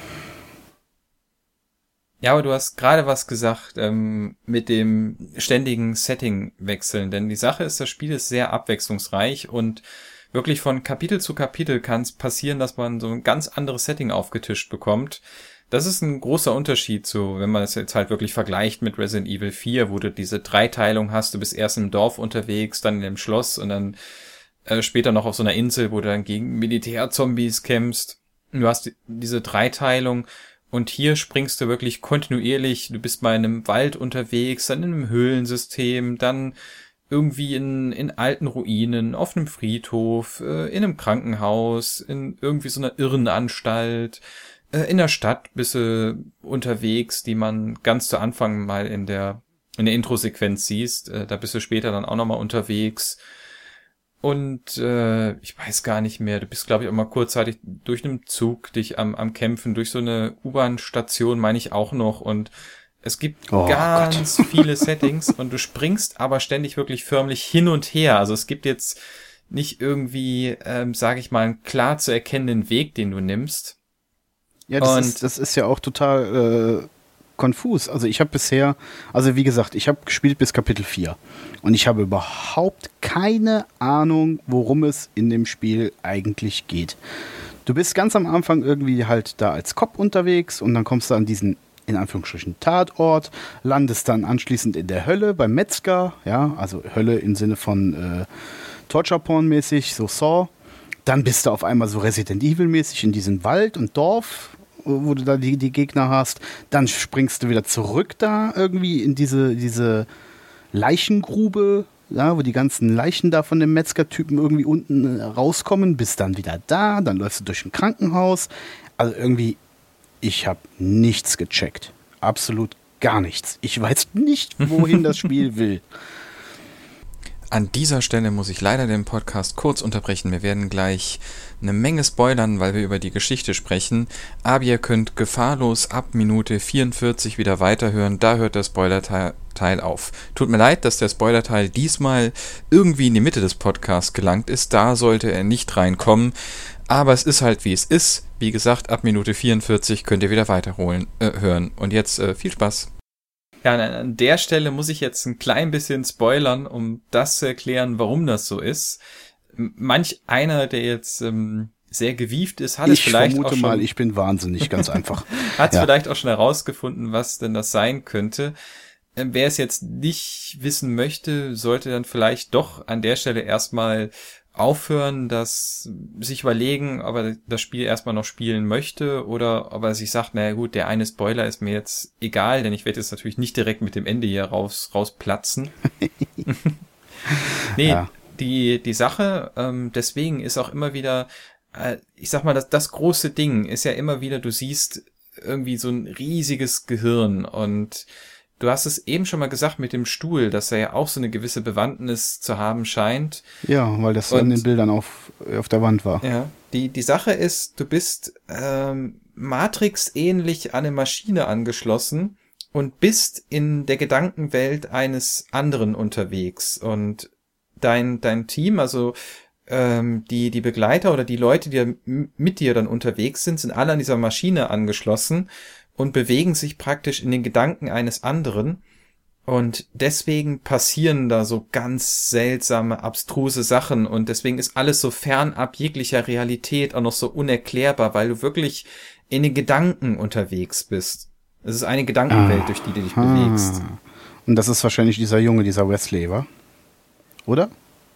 Ja, aber du hast gerade was gesagt ähm, mit dem ständigen Setting wechseln, denn die Sache ist, das Spiel ist sehr abwechslungsreich und wirklich von Kapitel zu Kapitel kann es passieren, dass man so ein ganz anderes Setting aufgetischt bekommt. Das ist ein großer Unterschied zu, wenn man es jetzt halt wirklich vergleicht mit Resident Evil vier, wo du diese Dreiteilung hast, du bist erst im Dorf unterwegs, dann in dem Schloss und dann äh, später noch auf so einer Insel, wo du dann gegen Militärzombies kämpfst. Du hast diese Dreiteilung und hier springst du wirklich kontinuierlich, du bist mal in einem Wald unterwegs, dann in einem Höhlensystem, dann irgendwie in, in alten Ruinen, auf einem Friedhof, äh, in einem Krankenhaus, in irgendwie so einer Irrenanstalt, äh, in der Stadt bist du unterwegs, die man ganz zu Anfang mal in der in der Intro-Sequenz siehst, äh, da bist du später dann auch nochmal unterwegs. Und äh, ich weiß gar nicht mehr, du bist, glaube ich, auch mal kurzzeitig durch einen Zug dich am, am Kämpfen, durch so eine U-Bahn-Station, meine ich auch noch. Und es gibt oh, ganz Gott. viele Settings und du springst aber ständig wirklich förmlich hin und her. Also es gibt jetzt nicht irgendwie, ähm, sage ich mal, einen klar zu erkennenden Weg, den du nimmst. Ja, das, ist, das ist ja auch total äh, konfus. Also ich habe bisher, also wie gesagt, ich habe gespielt bis Kapitel vier und ich habe überhaupt keine Ahnung, worum es in dem Spiel eigentlich geht. Du bist ganz am Anfang irgendwie halt da als Cop unterwegs und dann kommst du an diesen, in Anführungsstrichen, Tatort, landest dann anschließend in der Hölle beim Metzger, ja, also Hölle im Sinne von äh, Torture-Porn-mäßig, so Saw. Dann bist du auf einmal so Resident Evil-mäßig in diesem Wald und Dorf, wo du da die, die Gegner hast. Dann springst du wieder zurück da irgendwie in diese, diese Leichengrube, ja, wo die ganzen Leichen da von dem Metzger-Typen irgendwie unten rauskommen, bist dann wieder da, dann läufst du durch ein Krankenhaus. Also irgendwie, ich habe nichts gecheckt. Absolut gar nichts. Ich weiß nicht, wohin das Spiel will. An dieser Stelle muss ich leider den Podcast kurz unterbrechen. Wir werden gleich eine Menge spoilern, weil wir über die Geschichte sprechen. Aber ihr könnt gefahrlos ab Minute vierundvierzig wieder weiterhören. Da hört der Spoilerteil auf. Tut mir leid, dass der Spoilerteil diesmal irgendwie in die Mitte des Podcasts gelangt ist. Da sollte er nicht reinkommen. Aber es ist halt wie es ist. Wie gesagt, ab Minute vierundvierzig könnt ihr wieder weiterholen, äh, hören. Und jetzt äh, viel Spaß. Ja, an der Stelle muss ich jetzt ein klein bisschen spoilern, um das zu erklären, warum das so ist. Manch einer, der jetzt ähm, sehr gewieft ist, hat ich es vielleicht vermute auch schon... mal, ich bin wahnsinnig, ganz einfach. Hat es ja. vielleicht auch schon herausgefunden, was denn das sein könnte. Ähm, wer es jetzt nicht wissen möchte, sollte dann vielleicht doch an der Stelle erstmal aufhören, das sich überlegen, ob er das Spiel erstmal noch spielen möchte oder ob er sich sagt, naja gut, der eine Spoiler ist mir jetzt egal, denn ich werde jetzt natürlich nicht direkt mit dem Ende hier raus rausplatzen. nee, ja. die die Sache, ähm, deswegen ist auch immer wieder, äh, ich sag mal, das, das große Ding ist ja immer wieder, du siehst irgendwie so ein riesiges Gehirn und du hast es eben schon mal gesagt mit dem Stuhl, dass er ja auch so eine gewisse Bewandtnis zu haben scheint. Ja, weil das so in den Bildern auf, auf der Wand war. Ja, die, die Sache ist, du bist ähm, Matrix-ähnlich an eine Maschine angeschlossen und bist in der Gedankenwelt eines anderen unterwegs. Und dein, dein Team, also ähm, die, die Begleiter oder die Leute, die mit dir dann unterwegs sind, sind alle an dieser Maschine angeschlossen und bewegen sich praktisch in den Gedanken eines anderen. Und deswegen passieren da so ganz seltsame, abstruse Sachen. Und deswegen ist alles so fernab jeglicher Realität auch noch so unerklärbar, weil du wirklich in den Gedanken unterwegs bist. Es ist eine Gedankenwelt, ah, durch die du dich ah. bewegst. Und das ist wahrscheinlich dieser Junge, dieser Wesley, wa? Oder?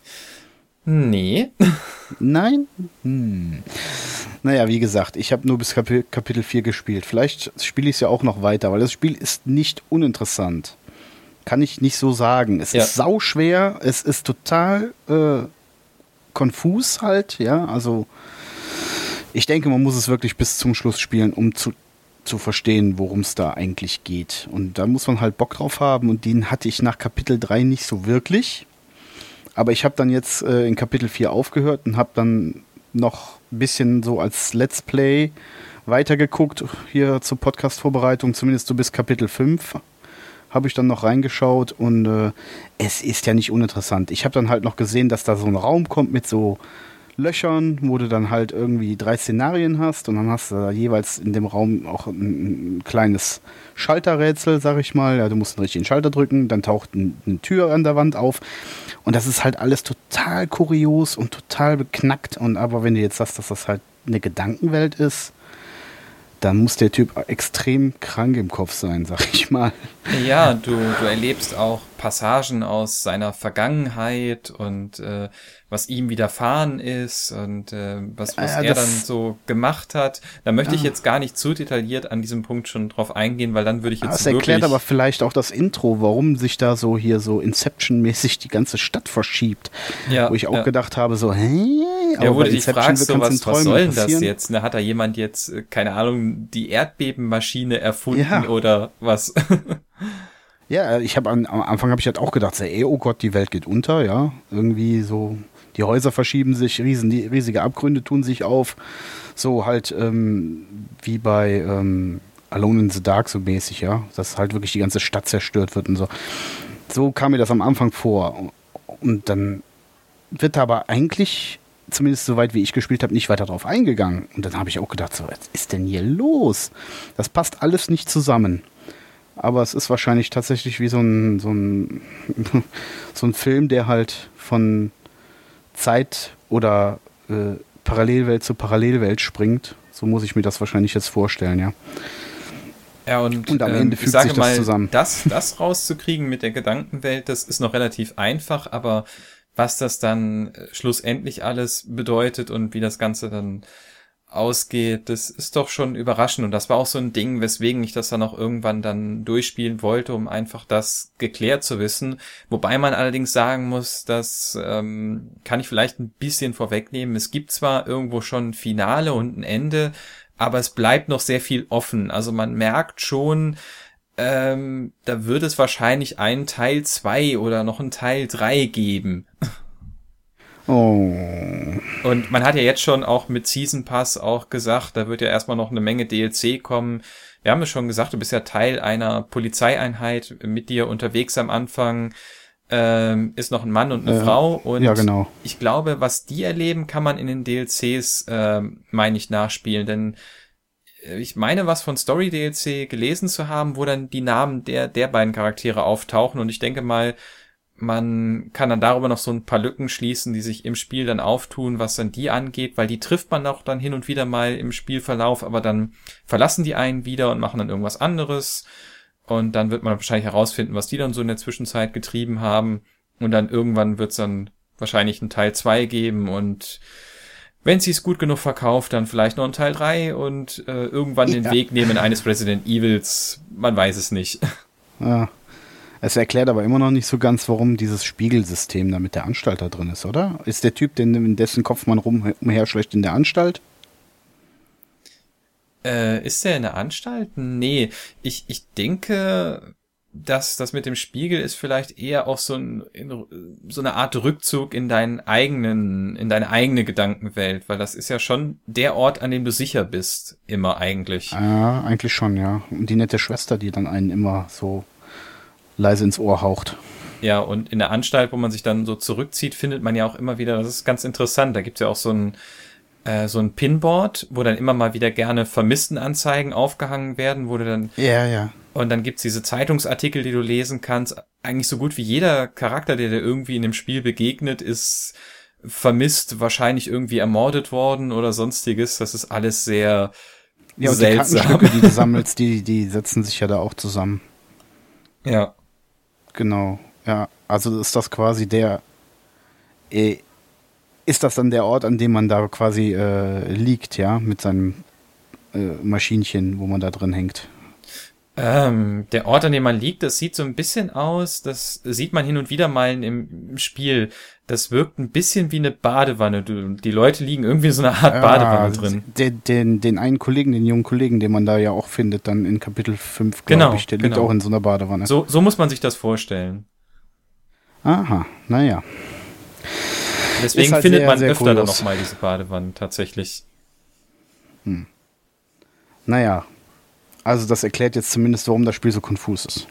Nee. Nein? Hm. Naja, wie gesagt, ich habe nur bis Kapi- Kapitel vier gespielt. Vielleicht spiele ich es ja auch noch weiter, weil das Spiel ist nicht uninteressant. Kann ich nicht so sagen. Es ja. ist sauschwer, es ist total äh, konfus halt, ja, also ich denke, man muss es wirklich bis zum Schluss spielen, um zu, zu verstehen, worum es da eigentlich geht. Und da muss man halt Bock drauf haben und den hatte ich nach Kapitel drei nicht so wirklich. Aber ich habe dann jetzt äh, in Kapitel vier aufgehört und habe dann noch ein bisschen so als Let's Play weitergeguckt, hier zur Podcast-Vorbereitung, zumindest so bis Kapitel fünf habe ich dann noch reingeschaut und äh, es ist ja nicht uninteressant. Ich habe dann halt noch gesehen, dass da so ein Raum kommt mit so Löchern, wo du dann halt irgendwie drei Szenarien hast und dann hast du da jeweils in dem Raum auch ein, ein kleines Schalterrätsel, sag ich mal. Ja, du musst einen richtigen Schalter drücken, dann taucht ein, eine Tür an der Wand auf und das ist halt alles total kurios und total beknackt. Und aber wenn du jetzt sagst, dass das halt eine Gedankenwelt ist, dann muss der Typ extrem krank im Kopf sein, sag ich mal. Ja, du, du erlebst auch Passagen aus seiner Vergangenheit und äh, was ihm widerfahren ist und äh, was, was ja, er dann so gemacht hat. Da möchte ja. ich jetzt gar nicht zu detailliert an diesem Punkt schon drauf eingehen, weil dann würde ich jetzt das wirklich... Das erklärt aber vielleicht auch das Intro, warum sich da so hier so Inception-mäßig die ganze Stadt verschiebt. Ja, wo ich auch ja. gedacht habe, so, hä? Aber ja, wo du dich fragst, so, was, was soll denn das jetzt? Ne, hat da jemand jetzt, keine Ahnung, die Erdbebenmaschine erfunden ja. oder was? Ja, ich habe am Anfang habe ich halt auch gedacht, so, ey, oh Gott, die Welt geht unter, ja. Irgendwie so, die Häuser verschieben sich, riesen, riesige Abgründe tun sich auf. So halt ähm, wie bei ähm, Alone in the Dark so mäßig, ja. Dass halt wirklich die ganze Stadt zerstört wird und so. So kam mir das am Anfang vor. Und dann wird aber eigentlich, zumindest soweit wie ich gespielt habe, nicht weiter drauf eingegangen. Und dann habe ich auch gedacht, so, was ist denn hier los? Das passt alles nicht zusammen. Aber es ist wahrscheinlich tatsächlich wie so ein, so ein, so ein Film, der halt von Zeit oder äh, Parallelwelt zu Parallelwelt springt. So muss ich mir das wahrscheinlich jetzt vorstellen, ja. Ja, und, und am ähm, Ende fügt ich sage sich das mal, zusammen. Das, das rauszukriegen mit der Gedankenwelt, das ist noch relativ einfach, aber was das dann äh, schlussendlich alles bedeutet und wie das Ganze dann ausgeht, das ist doch schon überraschend. Und das war auch so ein Ding, weswegen ich das dann auch irgendwann dann durchspielen wollte, um einfach das geklärt zu wissen. Wobei man allerdings sagen muss, das ähm, kann ich vielleicht ein bisschen vorwegnehmen. Es gibt zwar irgendwo schon ein Finale und ein Ende, aber es bleibt noch sehr viel offen. Also man merkt schon, ähm, da wird es wahrscheinlich einen Teil zwei oder noch einen Teil drei geben. Oh. Und man hat ja jetzt schon auch mit Season Pass auch gesagt, da wird ja erstmal noch eine Menge D L C kommen. Wir haben es schon gesagt, du bist ja Teil einer Polizeieinheit, mit dir unterwegs am Anfang, ähm, ist noch ein Mann und eine äh, Frau. Und ja, genau. Ich glaube, was die erleben, kann man in den D L Cs, ähm, meine ich, nachspielen. Denn ich meine, was von Story-D L C gelesen zu haben, wo dann die Namen der, der beiden Charaktere auftauchen. Und ich denke mal, man kann dann darüber noch so ein paar Lücken schließen, die sich im Spiel dann auftun, was dann die angeht, weil die trifft man auch dann hin und wieder mal im Spielverlauf, aber dann verlassen die einen wieder und machen dann irgendwas anderes und dann wird man wahrscheinlich herausfinden, was die dann so in der Zwischenzeit getrieben haben und dann irgendwann wird es dann wahrscheinlich einen Teil zwei geben und wenn sie es gut genug verkauft, dann vielleicht noch einen Teil drei und äh, irgendwann ja. den Weg nehmen eines Resident Evils, man weiß es nicht. Ja. Es erklärt aber immer noch nicht so ganz, warum dieses Spiegelsystem da mit der Anstalt da drin ist, oder? Ist der Typ, den, in dessen Kopf man rum, umher schlecht in der Anstalt? Äh, ist der in der Anstalt? Nee, ich, ich denke, dass das mit dem Spiegel ist vielleicht eher auch so, ein, in, so eine Art Rückzug in deinen eigenen, in deine eigene Gedankenwelt, weil das ist ja schon der Ort, an dem du sicher bist, immer eigentlich. Ja, eigentlich schon, ja. Und die nette Schwester, die dann einen immer so leise ins Ohr haucht. Ja, und in der Anstalt, wo man sich dann so zurückzieht, findet man ja auch immer wieder, das ist ganz interessant, da gibt's ja auch so ein äh, so ein Pinboard, wo dann immer mal wieder gerne Vermisstenanzeigen aufgehangen werden, wo du dann ja, ja. Und dann gibt's diese Zeitungsartikel, die du lesen kannst. Eigentlich so gut wie jeder Charakter, der dir irgendwie in dem Spiel begegnet, ist vermisst, wahrscheinlich irgendwie ermordet worden oder sonstiges. Das ist alles sehr ja, und seltsam. Die Kartenstücke, die du sammelst, die, die setzen sich ja da auch zusammen. Ja. Genau, ja. Also ist das quasi der, äh, ist das dann der Ort, an dem man da quasi äh, liegt, ja, mit seinem äh, Maschinchen, wo man da drin hängt? Ähm, der Ort, an dem man liegt, das sieht so ein bisschen aus, das sieht man hin und wieder mal im, im Spiel. Das wirkt ein bisschen wie eine Badewanne. Du, die Leute liegen irgendwie in so einer Art ja, Badewanne drin. Den, den, den einen Kollegen, den jungen Kollegen, den man da ja auch findet, dann in Kapitel fünf, glaube genau, ich, der genau. liegt auch in so einer Badewanne. So, so muss man sich das vorstellen. Aha, naja. Deswegen halt findet sehr, man sehr öfter dann nochmal diese Badewanne tatsächlich. Hm. Naja. Also das erklärt jetzt zumindest, warum das Spiel so konfus ist.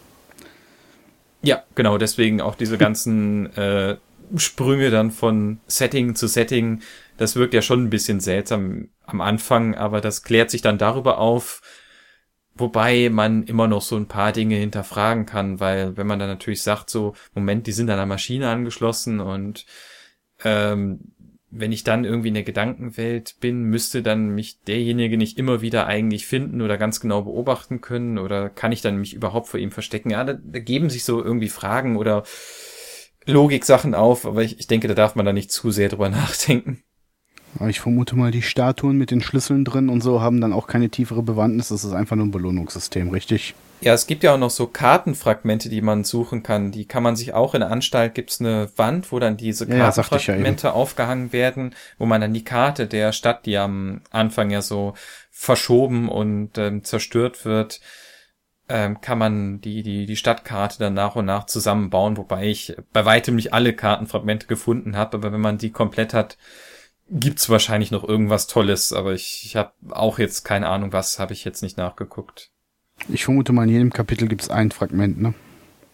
Ja, genau, deswegen auch diese ganzen äh, Sprünge dann von Setting zu Setting, das wirkt ja schon ein bisschen seltsam am Anfang, aber das klärt sich dann darüber auf, wobei man immer noch so ein paar Dinge hinterfragen kann, weil wenn man dann natürlich sagt, so, Moment, die sind an der Maschine angeschlossen und ähm, wenn ich dann irgendwie in der Gedankenwelt bin, müsste dann mich derjenige nicht immer wieder eigentlich finden oder ganz genau beobachten können oder kann ich dann mich überhaupt vor ihm verstecken? Ja, da, da geben sich so irgendwie Fragen oder Logik-Sachen auf, aber ich, ich denke, da darf man da nicht zu sehr drüber nachdenken. Ich vermute mal, die Statuen mit den Schlüsseln drin und so haben dann auch keine tiefere Bewandtnis. Das ist einfach nur ein Belohnungssystem, richtig? Ja, es gibt ja auch noch so Kartenfragmente, die man suchen kann. Die kann man sich auch in der Anstalt, gibt's eine Wand, wo dann diese ja, Kartenfragmente ja, aufgehangen werden, wo man dann die Karte der Stadt, die am Anfang ja so verschoben und ähm, zerstört wird, ähm, kann man die, die, die Stadtkarte dann nach und nach zusammenbauen, wobei ich bei weitem nicht alle Kartenfragmente gefunden habe, aber wenn man die komplett hat, gibt's wahrscheinlich noch irgendwas Tolles, aber ich, ich habe auch jetzt keine Ahnung, was habe ich jetzt nicht nachgeguckt. Ich vermute mal, in jedem Kapitel gibt's ein Fragment, ne?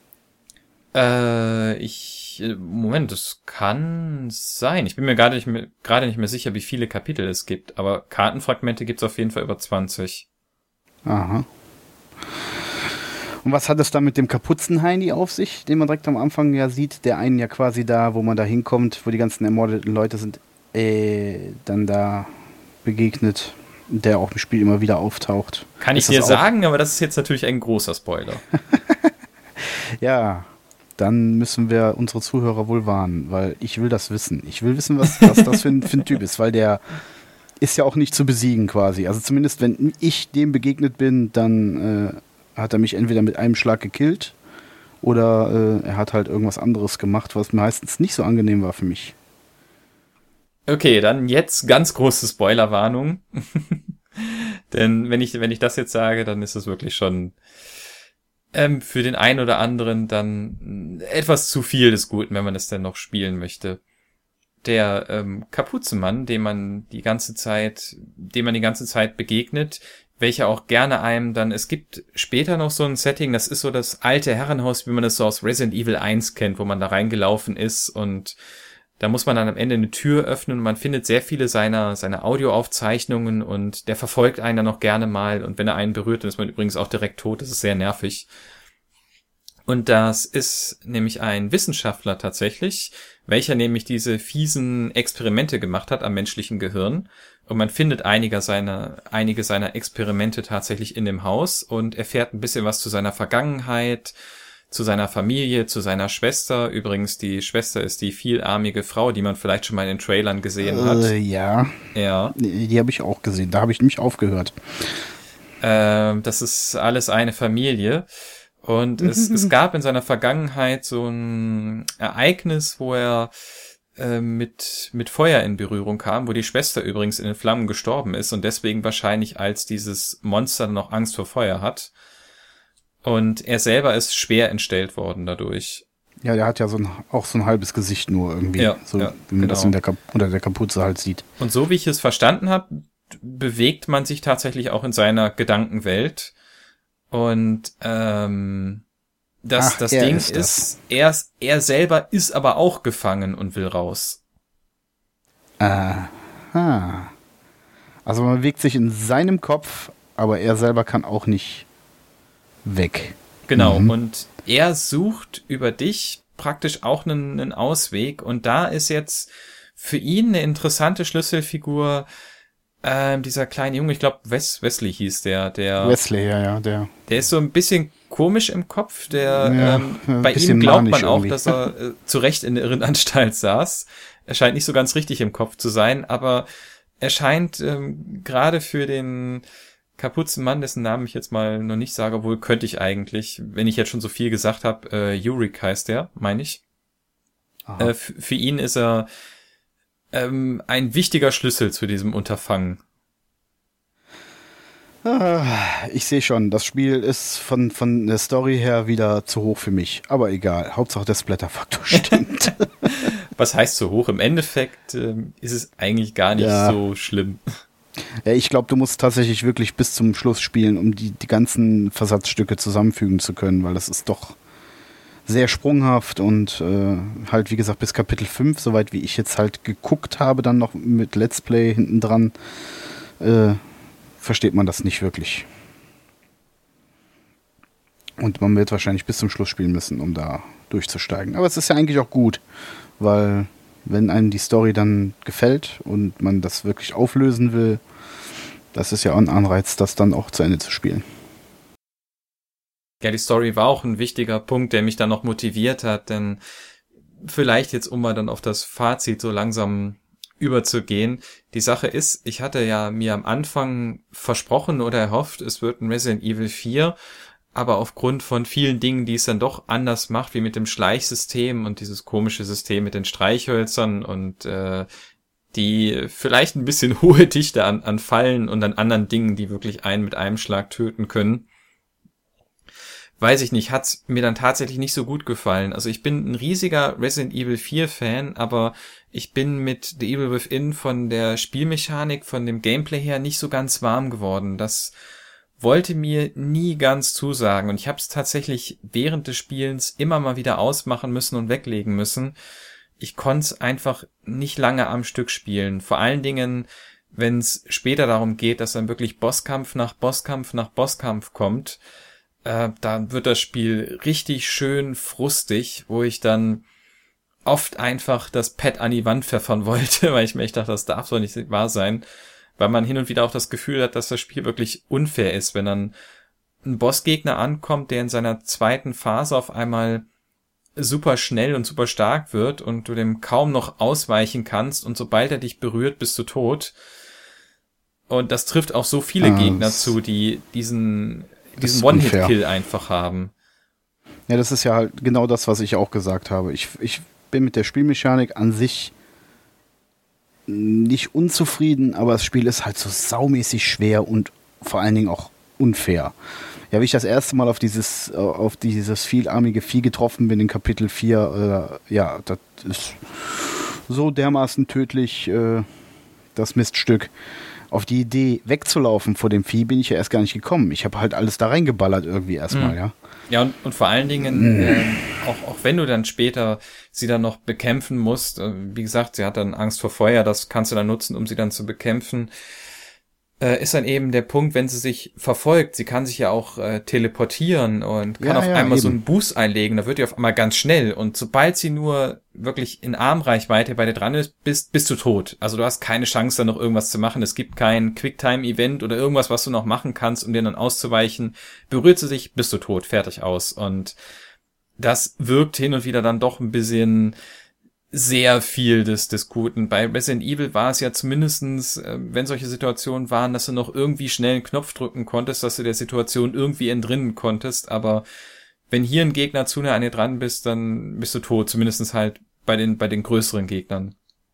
Äh, ich, Moment, das kann sein. Ich bin mir gerade nicht mehr, gerade nicht mehr sicher, wie viele Kapitel es gibt, aber Kartenfragmente gibt's auf jeden Fall über zwanzig. Aha. Und was hat es dann mit dem Kapuzenheini auf sich, den man direkt am Anfang ja sieht, der einen ja quasi da, wo man da hinkommt, wo die ganzen ermordeten Leute sind, äh, dann da begegnet, der auch im Spiel immer wieder auftaucht. Kann ich dir sagen, aber das ist jetzt natürlich ein großer Spoiler. Ja, dann müssen wir unsere Zuhörer wohl warnen, weil ich will das wissen. Ich will wissen, was, was das für ein, für ein Typ ist, weil der ist ja auch nicht zu besiegen quasi. Also zumindest, wenn ich dem begegnet bin, dann äh, hat er mich entweder mit einem Schlag gekillt oder äh, er hat halt irgendwas anderes gemacht, was meistens nicht so angenehm war für mich. Okay, dann jetzt ganz große Spoilerwarnung. Denn wenn ich, wenn ich das jetzt sage, dann ist es wirklich schon ähm, für den einen oder anderen dann etwas zu viel des Guten, wenn man es denn noch spielen möchte. Der ähm, Kapuzenmann, dem man die ganze Zeit, dem man die ganze Zeit begegnet, welcher auch gerne einem dann, es gibt später noch so ein Setting, das ist so das alte Herrenhaus, wie man das so aus Resident Evil eins kennt, wo man da reingelaufen ist und da muss man dann am Ende eine Tür öffnen und man findet sehr viele seiner seiner Audioaufzeichnungen und der verfolgt einen dann noch gerne mal und wenn er einen berührt, dann ist man übrigens auch direkt tot, das ist sehr nervig. Und das ist nämlich ein Wissenschaftler tatsächlich, welcher nämlich diese fiesen Experimente gemacht hat am menschlichen Gehirn. Und man findet einige seiner, einige seiner Experimente tatsächlich in dem Haus und erfährt ein bisschen was zu seiner Vergangenheit, zu seiner Familie, zu seiner Schwester. Übrigens, die Schwester ist die vielarmige Frau, die man vielleicht schon mal in den Trailern gesehen hat. Äh, ja. Ja. Die, die habe ich auch gesehen. Da habe ich nämlich aufgehört. Ähm, das ist alles eine Familie. Und es, es gab in seiner Vergangenheit so ein Ereignis, wo er äh, mit mit Feuer in Berührung kam, wo die Schwester übrigens in den Flammen gestorben ist und deswegen wahrscheinlich als dieses Monster noch Angst vor Feuer hat. Und er selber ist schwer entstellt worden dadurch. Ja, der hat ja so ein, auch so ein halbes Gesicht nur irgendwie, ja, so, ja, wie man genau. das in der Kap- unter der Kapuze halt sieht. Und so wie ich es verstanden habe, bewegt man sich tatsächlich auch in seiner Gedankenwelt. Und ähm, das, Ach, das er Ding ist ist, das. er, er selber ist aber auch gefangen und will raus. Aha. Also man bewegt sich in seinem Kopf, aber er selber kann auch nicht weg. Genau, Mhm. und er sucht über dich praktisch auch einen, einen Ausweg. Und da ist jetzt für ihn eine interessante Schlüsselfigur ähm, dieser kleine Junge, ich glaube Wes, Wesley hieß der, der Wesley, ja, ja, der. Der ist so ein bisschen komisch im Kopf. Der Ja, ähm, ein bei bisschen ihm glaubt man manisch auch, irgendwie. dass er äh, zu Recht in der Irrenanstalt saß. Er scheint nicht so ganz richtig im Kopf zu sein, aber er scheint ähm, gerade für den Kapuzenmann, dessen Namen ich jetzt mal noch nicht sage, obwohl könnte ich eigentlich, wenn ich jetzt schon so viel gesagt habe, äh, Yurik heißt der, meine ich. Äh, f- für ihn ist er ähm, ein wichtiger Schlüssel zu diesem Unterfangen. Ich sehe schon, das Spiel ist von, von der Story her wieder zu hoch für mich. Aber egal, Hauptsache der Splatter-Faktor stimmt. Was heißt so hoch? Im Endeffekt ähm, ist es eigentlich gar nicht Ja. so schlimm. Ja, ich glaube, du musst tatsächlich wirklich bis zum Schluss spielen, um die, die ganzen Versatzstücke zusammenfügen zu können, weil das ist doch sehr sprunghaft und äh, halt, wie gesagt, bis Kapitel fünf, soweit wie ich jetzt halt geguckt habe, dann noch mit Let's Play hinten dran, äh, versteht man das nicht wirklich. Und man wird wahrscheinlich bis zum Schluss spielen müssen, um da durchzusteigen. Aber es ist ja eigentlich auch gut, weil wenn einem die Story dann gefällt und man das wirklich auflösen will, das ist ja auch ein Anreiz, das dann auch zu Ende zu spielen. Ja, die Story war auch ein wichtiger Punkt, der mich dann noch motiviert hat, denn vielleicht jetzt, um mal dann auf das Fazit so langsam überzugehen. Die Sache ist, ich hatte ja mir am Anfang versprochen oder erhofft, es wird ein Resident Evil vier, aber aufgrund von vielen Dingen, die es dann doch anders macht, wie mit dem Schleichsystem und dieses komische System mit den Streichhölzern und äh, die vielleicht ein bisschen hohe Dichte an, an Fallen und an anderen Dingen, die wirklich einen mit einem Schlag töten können, weiß ich nicht, hat's mir dann tatsächlich nicht so gut gefallen. Also ich bin ein riesiger Resident Evil vier Fan, aber ich bin mit The Evil Within von der Spielmechanik, von dem Gameplay her nicht so ganz warm geworden. Das wollte mir nie ganz zusagen und ich habe es tatsächlich während des Spielens immer mal wieder ausmachen müssen und weglegen müssen. Ich konnte es einfach nicht lange am Stück spielen. Vor allen Dingen, wenn es später darum geht, dass dann wirklich Bosskampf nach Bosskampf nach Bosskampf kommt, äh, dann wird das Spiel richtig schön frustig, wo ich dann oft einfach das Pad an die Wand pfeffern wollte, weil ich mir echt dachte, das darf doch nicht wahr sein, weil man hin und wieder auch das Gefühl hat, dass das Spiel wirklich unfair ist, wenn dann ein Bossgegner ankommt, der in seiner zweiten Phase auf einmal super schnell und super stark wird und du dem kaum noch ausweichen kannst und sobald er dich berührt, bist du tot. Und das trifft auch so viele ah, Gegner zu, die diesen diesen One-Hit-Kill einfach haben. Ja, das ist ja halt genau das, was ich auch gesagt habe. Ich, ich bin mit der Spielmechanik an sich nicht unzufrieden, aber das Spiel ist halt so saumäßig schwer und vor allen Dingen auch unfair. Ja, wie ich das erste Mal auf dieses auf dieses vielarmige Vieh getroffen bin in Kapitel vier, äh, ja, das ist so dermaßen tödlich, äh, das Miststück. Auf die Idee, wegzulaufen vor dem Vieh, bin ich ja erst gar nicht gekommen. Ich habe halt alles da reingeballert irgendwie erstmal, mhm. ja. Ja, und, und vor allen Dingen, mhm. äh, auch, auch wenn du dann später sie dann noch bekämpfen musst, äh, wie gesagt, sie hat dann Angst vor Feuer, das kannst du dann nutzen, um sie dann zu bekämpfen, äh, ist dann eben der Punkt, wenn sie sich verfolgt, sie kann sich ja auch äh, teleportieren und kann ja, auf ja, einmal eben. so einen Boost einlegen, da wird die auf einmal ganz schnell und sobald sie nur wirklich in Armreichweite bei dir dran ist, bist, bist du tot. Also du hast keine Chance, da noch irgendwas zu machen. Es gibt kein Quicktime-Event oder irgendwas, was du noch machen kannst, um dir dann auszuweichen. Berührt sie sich, bist du tot, fertig aus. Und das wirkt hin und wieder dann doch ein bisschen sehr viel des, des Guten. Bei Resident Evil war es ja zumindestens, äh, wenn solche Situationen waren, dass du noch irgendwie schnell einen Knopf drücken konntest, dass du der Situation irgendwie entrinnen konntest, aber wenn hier ein Gegner zu nah an dir dran bist, dann bist du tot, zumindestens halt bei den, bei den größeren Gegnern.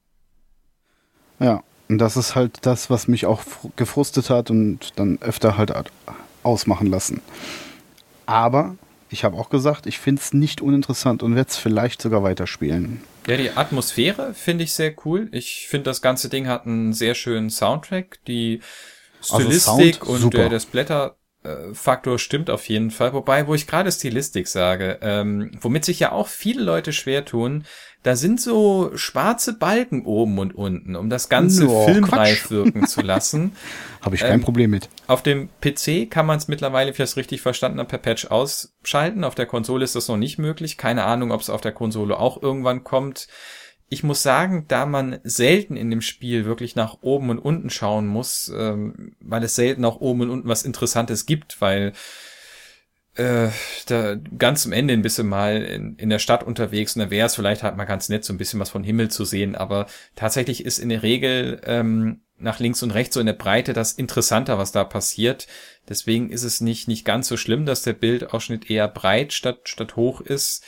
Ja, und das ist halt das, was mich auch gefrustet hat und dann öfter halt ausmachen lassen. Aber ich habe auch gesagt, ich finde es nicht uninteressant und werde es vielleicht sogar weiterspielen. Ja, die Atmosphäre finde ich sehr cool. Ich finde, das ganze Ding hat einen sehr schönen Soundtrack. Die Stilistik also und der, der Splatter Faktor stimmt auf jeden Fall. Wobei, wo ich gerade Stilistik sage, ähm, womit sich ja auch viele Leute schwer tun, da sind so schwarze Balken oben und unten, um das Ganze no, filmreif Quatsch. wirken zu lassen. Habe ich kein ähm, Problem mit. Auf dem P C kann man es mittlerweile, wie ich das richtig verstanden habe, per Patch ausschalten. Auf der Konsole ist das noch nicht möglich. Keine Ahnung, ob es auf der Konsole auch irgendwann kommt. Ich muss sagen, da man selten in dem Spiel wirklich nach oben und unten schauen muss, ähm, weil es selten auch oben und unten was Interessantes gibt, weil äh, da ganz zum Ende bist du mal in, in der Stadt unterwegs und da wäre es vielleicht halt mal ganz nett, so ein bisschen was von Himmel zu sehen, aber tatsächlich ist in der Regel ähm, nach links und rechts so in der Breite das interessanter, was da passiert. Deswegen ist es nicht nicht ganz so schlimm, dass der Bildausschnitt eher breit statt statt hoch ist,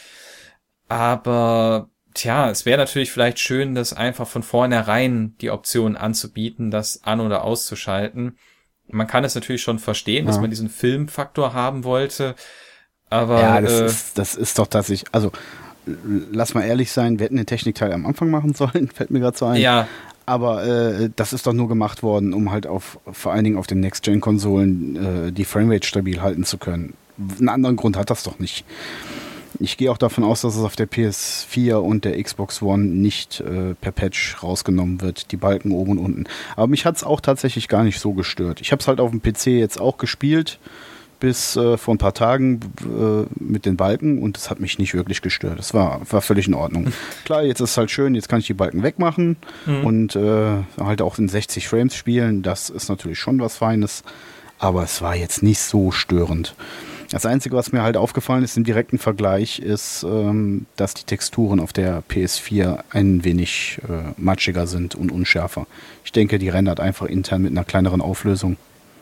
aber tja, es wäre natürlich vielleicht schön, das einfach von vornherein die Option anzubieten, das an- oder auszuschalten. Man kann es natürlich schon verstehen, ja. dass man diesen Filmfaktor haben wollte, aber... Ja, das, äh, ist, das ist doch tatsächlich... Also, lass mal ehrlich sein, wir hätten den Technikteil am Anfang machen sollen, fällt mir gerade so ein. Ja. Aber äh, das ist doch nur gemacht worden, um halt auf vor allen Dingen auf den Next-Gen-Konsolen äh, die Framerate stabil halten zu können. Einen anderen Grund hat das doch nicht. Ich gehe auch davon aus, dass es auf der P S vier und der Xbox One nicht äh, per Patch rausgenommen wird, die Balken oben und unten. Aber mich hat es auch tatsächlich gar nicht so gestört. Ich habe es halt auf dem P C jetzt auch gespielt, bis äh, vor ein paar Tagen äh, mit den Balken und es hat mich nicht wirklich gestört. Es war, war völlig in Ordnung. Klar, jetzt ist es halt schön, jetzt kann ich die Balken wegmachen mhm. und äh, halt auch in sechzig Frames spielen. Das ist natürlich schon was Feines, aber es war jetzt nicht so störend. Das Einzige, was mir halt aufgefallen ist im direkten Vergleich, ist, ähm, dass die Texturen auf der P S vier ein wenig äh, matschiger sind und unschärfer. Ich denke, die rendert einfach intern mit einer kleineren Auflösung.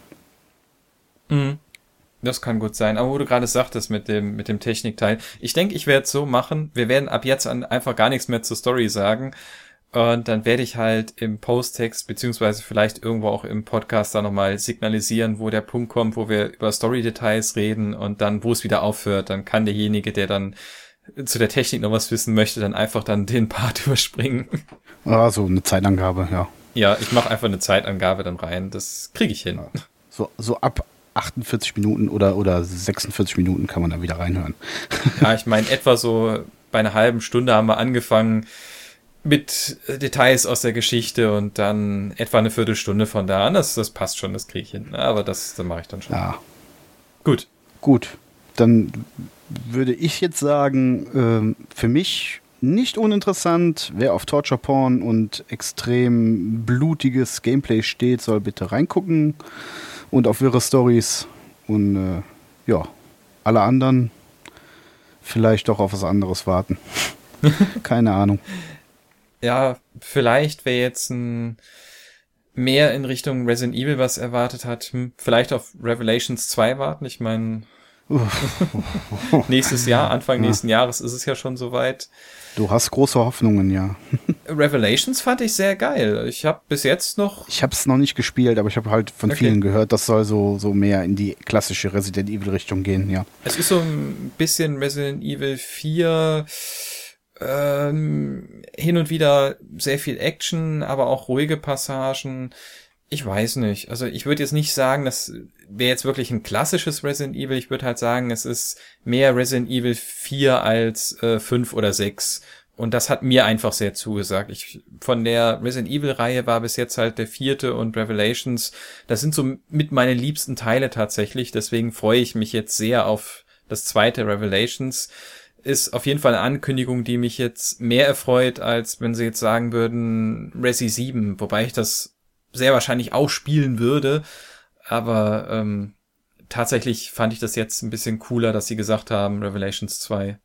Mhm. Das kann gut sein. Aber wo du gerade sagtest mit dem mit dem Technikteil, ich denke, ich werde es so machen, wir werden ab jetzt an einfach gar nichts mehr zur Story sagen Und dann werde ich halt im Posttext beziehungsweise vielleicht irgendwo auch im Podcast da nochmal signalisieren, wo der Punkt kommt, wo wir über Story-Details reden und dann, wo es wieder aufhört. Dann kann derjenige, der dann zu der Technik noch was wissen möchte, dann einfach dann den Part überspringen. Ah, so eine Zeitangabe, ja. Ja, ich mache einfach eine Zeitangabe dann rein. Das kriege ich hin. So, so ab achtundvierzig Minuten oder, oder sechsundvierzig Minuten kann man dann wieder reinhören. Ja, ich meine, etwa so bei einer halben Stunde haben wir angefangen mit Details aus der Geschichte und dann etwa eine Viertelstunde von da an. Das, das passt schon, das kriege ich hin. Aber das, das mache ich dann schon. Ja. Gut. Gut, dann würde ich jetzt sagen, ähm, für mich nicht uninteressant. Wer auf Torture Porn und extrem blutiges Gameplay steht, soll bitte reingucken und auf wirre Storys. Und äh, ja, alle anderen vielleicht doch auf was anderes warten. Keine Ahnung. Ja, vielleicht wäre jetzt ein mehr in Richtung Resident Evil was erwartet hat. Hm, vielleicht auf Revelations zwei warten. Ich meine, nächstes Jahr, Anfang ja. nächsten Jahres ist es ja schon soweit. Du hast große Hoffnungen, ja. Revelations fand ich sehr geil. Ich habe bis jetzt noch... Ich habe es noch nicht gespielt, aber ich habe halt von okay. vielen gehört, das soll so, so mehr in die klassische Resident Evil Richtung gehen, ja. Es ist so ein bisschen Resident Evil vier... Ähm, hin und wieder sehr viel Action, aber auch ruhige Passagen. Ich weiß nicht. Also ich würde jetzt nicht sagen, das wäre jetzt wirklich ein klassisches Resident Evil. Ich würde halt sagen, es ist mehr Resident Evil vier als äh, fünf oder sechs. Und das hat mir einfach sehr zugesagt. Ich, von der Resident Evil-Reihe war bis jetzt halt der vierte und Revelations. Das sind so mit meine liebsten Teile tatsächlich. Deswegen freue ich mich jetzt sehr auf das zweite Revelations. Ist auf jeden Fall eine Ankündigung, die mich jetzt mehr erfreut, als wenn sie jetzt sagen würden Resi sieben, wobei ich das sehr wahrscheinlich auch spielen würde, aber ähm, tatsächlich fand ich das jetzt ein bisschen cooler, dass sie gesagt haben, Revelations zwei.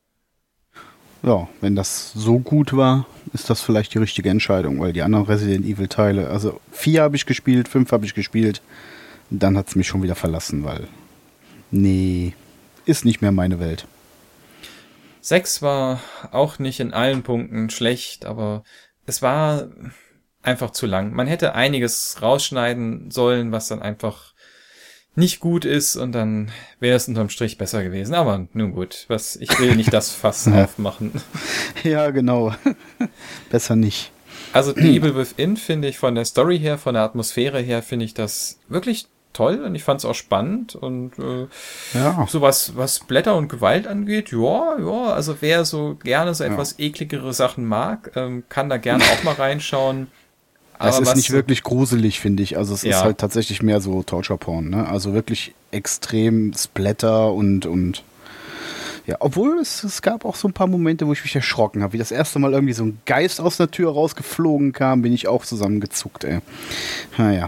Ja, wenn das so gut war, ist das vielleicht die richtige Entscheidung, weil die anderen Resident Evil Teile, also vier habe ich gespielt, fünf habe ich gespielt, dann hat es mich schon wieder verlassen, weil nee, ist nicht mehr meine Welt. sechs war auch nicht in allen Punkten schlecht, aber es war einfach zu lang. Man hätte einiges rausschneiden sollen, was dann einfach nicht gut ist und dann wäre es unterm Strich besser gewesen. Aber nun gut, was ich will nicht das Fass aufmachen. Ja, genau. Besser nicht. Also The Evil Within finde ich von der Story her, von der Atmosphäre her, finde ich das wirklich toll und ich fand es auch spannend und äh, ja. so was, was Blätter und Gewalt angeht, ja, ja, also wer so gerne so etwas ja. ekligere Sachen mag, ähm, kann da gerne auch mal reinschauen. Es ist nicht wirklich gruselig, finde ich. Also es ja. ist halt tatsächlich mehr so Torture Porn, ne? Also wirklich extrem Splatter und und ja, obwohl es, es gab auch so ein paar Momente, wo ich mich erschrocken habe. Wie das erste Mal irgendwie so ein Geist aus der Tür rausgeflogen kam, bin ich auch zusammengezuckt, ey. Naja.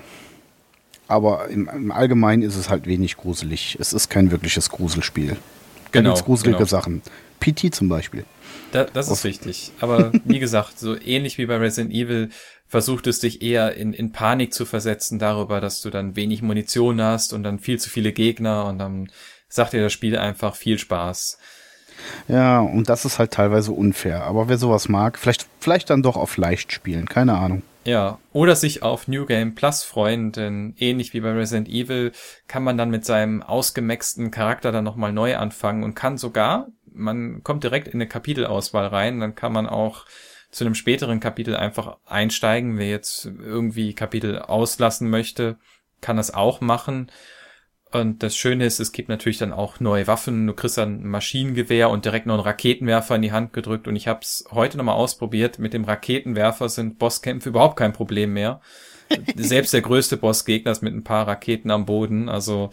Aber im, im Allgemeinen ist es halt wenig gruselig. Es ist kein wirkliches Gruselspiel. Da genau, gibt's gruselige genau. Sachen. P T zum Beispiel. Da, das ist richtig. Aber wie gesagt, so ähnlich wie bei Resident Evil versucht es dich eher in, in Panik zu versetzen darüber, dass du dann wenig Munition hast und dann viel zu viele Gegner und dann sagt dir das Spiel einfach viel Spaß. Ja, und das ist halt teilweise unfair. Aber wer sowas mag, vielleicht, vielleicht dann doch auf leicht spielen. Keine Ahnung. Ja, oder sich auf New Game Plus freuen, denn ähnlich wie bei Resident Evil kann man dann mit seinem ausgemaxten Charakter dann nochmal neu anfangen und kann sogar, man kommt direkt in eine Kapitelauswahl rein, dann kann man auch zu einem späteren Kapitel einfach einsteigen. Wer jetzt irgendwie Kapitel auslassen möchte, kann das auch machen. Und das Schöne ist, es gibt natürlich dann auch neue Waffen. Du kriegst dann ein Maschinengewehr und direkt noch einen Raketenwerfer in die Hand gedrückt. Und ich habe es heute nochmal ausprobiert. Mit dem Raketenwerfer sind Bosskämpfe überhaupt kein Problem mehr. Selbst der größte Bossgegner ist mit ein paar Raketen am Boden. Also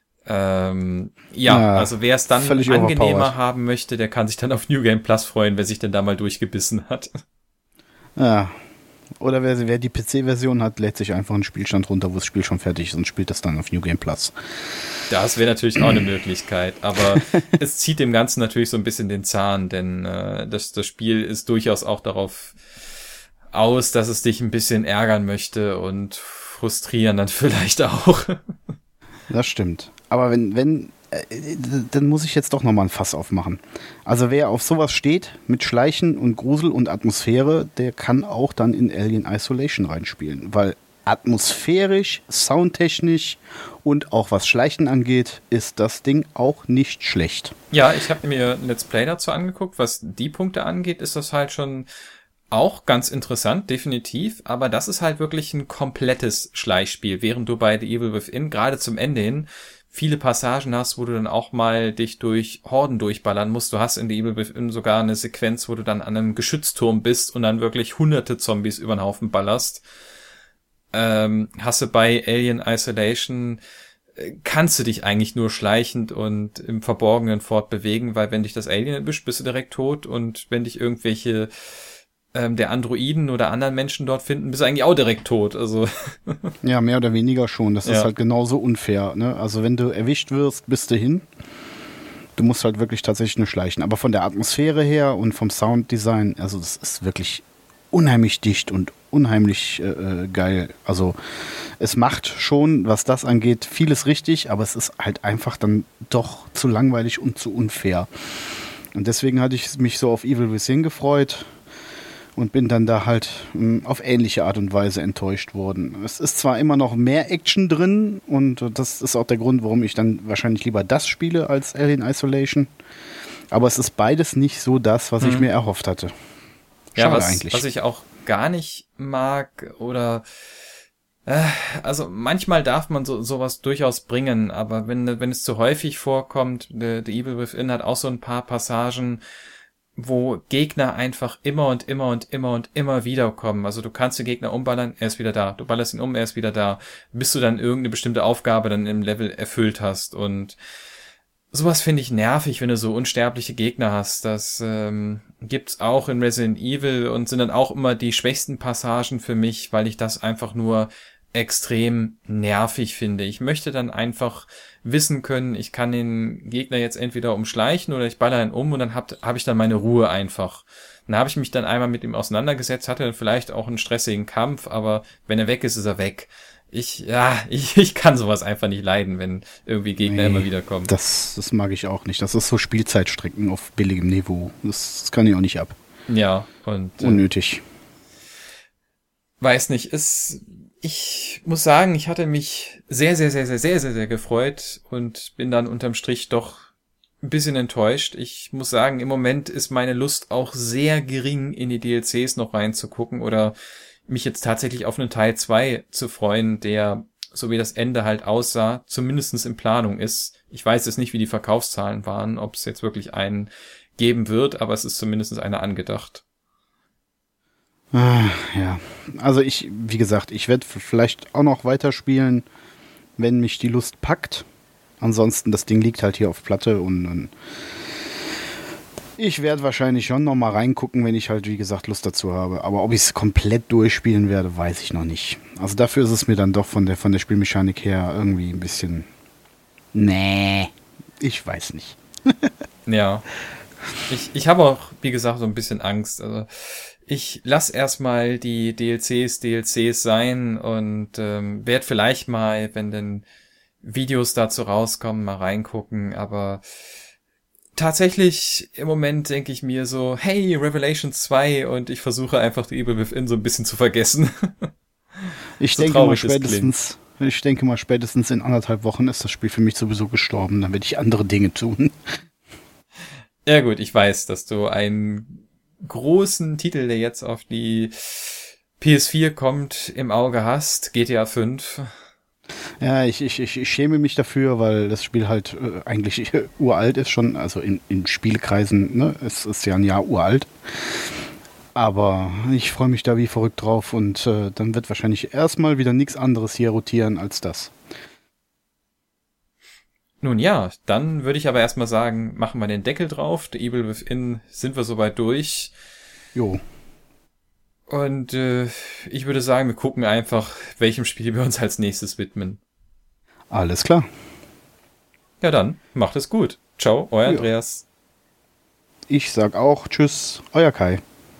ähm, ja, ja, also wer es dann angenehmer haben möchte, der kann sich dann auf New Game Plus freuen, wer sich denn da mal durchgebissen hat. Ja. Oder wer, wer die P C-Version hat, lädt sich einfach einen Spielstand runter, wo das Spiel schon fertig ist und spielt das dann auf New Game Plus. Das wäre natürlich auch eine Möglichkeit, aber es zieht dem Ganzen natürlich so ein bisschen den Zahn, denn äh, das, das Spiel ist durchaus auch darauf aus, dass es dich ein bisschen ärgern möchte und frustrieren dann vielleicht auch. Das stimmt. Aber wenn, wenn äh, dann muss ich jetzt doch nochmal ein Fass aufmachen. Also wer auf sowas steht, mit Schleichen und Grusel und Atmosphäre, der kann auch dann in Alien Isolation reinspielen. Weil atmosphärisch, soundtechnisch und auch was Schleichen angeht, ist das Ding auch nicht schlecht. Ja, ich habe mir ein Let's Play dazu angeguckt. Was die Punkte angeht, ist das halt schon auch ganz interessant, definitiv. Aber das ist halt wirklich ein komplettes Schleichspiel, während du bei The Evil Within gerade zum Ende hin viele Passagen hast, wo du dann auch mal dich durch Horden durchballern musst. Du hast in The Evil Within sogar eine Sequenz, wo du dann an einem Geschützturm bist und dann wirklich hunderte Zombies über den Haufen ballerst. Ähm, hast du bei Alien Isolation, äh, kannst du dich eigentlich nur schleichend und im Verborgenen fortbewegen, weil wenn dich das Alien erwischt, bist du direkt tot, und wenn dich irgendwelche ähm, der Androiden oder anderen Menschen dort finden, bist du eigentlich auch direkt tot. Also ja, mehr oder weniger schon. Das ja. ist halt genauso unfair. Ne? Also wenn du erwischt wirst, bist du hin. Du musst halt wirklich tatsächlich nur schleichen. Aber von der Atmosphäre her und vom Sounddesign, also das ist wirklich unheimlich dicht und unheimlich äh, geil. Also es macht schon, was das angeht, vieles richtig, aber es ist halt einfach dann doch zu langweilig und zu unfair. Und deswegen hatte ich mich so auf Evil Within gefreut und bin dann da halt mh, auf ähnliche Art und Weise enttäuscht worden. Es ist zwar immer noch mehr Action drin, und das ist auch der Grund, warum ich dann wahrscheinlich lieber das spiele als Alien Isolation, aber es ist beides nicht so das, was hm. ich mir erhofft hatte. Schade ja, was, eigentlich. Was ich auch gar nicht mag, oder äh, also manchmal darf man so sowas durchaus bringen, aber wenn wenn es zu häufig vorkommt, The, The Evil Within hat auch so ein paar Passagen, wo Gegner einfach immer und immer und immer und immer wieder kommen. Also du kannst den Gegner umballern, er ist wieder da. Du ballerst ihn um, er ist wieder da. Bis du dann irgendeine bestimmte Aufgabe dann im Level erfüllt hast. Und sowas finde ich nervig, wenn du so unsterbliche Gegner hast. Das ähm, gibt's auch in Resident Evil und sind dann auch immer die schwächsten Passagen für mich, weil ich das einfach nur extrem nervig finde. Ich möchte dann einfach wissen können, ich kann den Gegner jetzt entweder umschleichen oder ich baller ihn um, und dann habe hab ich dann meine Ruhe einfach. Dann habe ich mich dann einmal mit ihm auseinandergesetzt, hatte dann vielleicht auch einen stressigen Kampf, aber wenn er weg ist, ist er weg. Ich, ja, ich, ich kann sowas einfach nicht leiden, wenn irgendwie Gegner nee, immer wieder kommen. Das, das mag ich auch nicht. Das ist so Spielzeitstrecken auf billigem Niveau. Das, das kann ich auch nicht ab. Ja, und unnötig. Äh, weiß nicht, es, ich muss sagen, ich hatte mich sehr, sehr, sehr, sehr, sehr, sehr, sehr gefreut und bin dann unterm Strich doch ein bisschen enttäuscht. Ich muss sagen, im Moment ist meine Lust auch sehr gering, in die D L Cs noch reinzugucken oder mich jetzt tatsächlich auf einen Teil zwei zu freuen, der, so wie das Ende halt aussah, zumindestens in Planung ist. Ich weiß jetzt nicht, wie die Verkaufszahlen waren, ob es jetzt wirklich einen geben wird, aber es ist zumindest einer angedacht. Ah, ja, also ich, wie gesagt, ich werde vielleicht auch noch weiterspielen, wenn mich die Lust packt. Ansonsten, das Ding liegt halt hier auf Platte, und, und ich werde wahrscheinlich schon noch mal reingucken, wenn ich halt, wie gesagt, Lust dazu habe. Aber ob ich es komplett durchspielen werde, weiß ich noch nicht. Also dafür ist es mir dann doch von der, von der Spielmechanik her irgendwie ein bisschen... Nee, ich weiß nicht. Ja, ich, ich habe auch, wie gesagt, so ein bisschen Angst. Also ich lass erstmal die D L Cs D L Cs sein und ähm, werde vielleicht mal, wenn denn Videos dazu rauskommen, mal reingucken, aber tatsächlich im Moment denke ich mir so, hey, Revelations zwei, und ich versuche einfach die Evil Within so ein bisschen zu vergessen. Ich so denke mal spätestens, ich denke mal spätestens in anderthalb Wochen ist das Spiel für mich sowieso gestorben, dann werde ich andere Dinge tun. Ja gut, ich weiß, dass du einen großen Titel, der jetzt auf die P S vier kommt, im Auge hast, G T A fünf. Ja, ich, ich, ich schäme mich dafür, weil das Spiel halt äh, eigentlich äh, uralt ist schon, also in, in Spielekreisen, ne, es ist ja ein Jahr uralt. Aber ich freue mich da wie verrückt drauf, und äh, dann wird wahrscheinlich erstmal wieder nichts anderes hier rotieren als das. Nun ja, dann würde ich aber erstmal sagen, machen wir den Deckel drauf. The Evil Within sind wir soweit durch. Jo. Und äh, ich würde sagen, wir gucken einfach, welchem Spiel wir uns als nächstes widmen. Alles klar. Ja dann, macht es gut. Ciao, euer ja. Andreas. Ich sag auch Tschüss, euer Kai.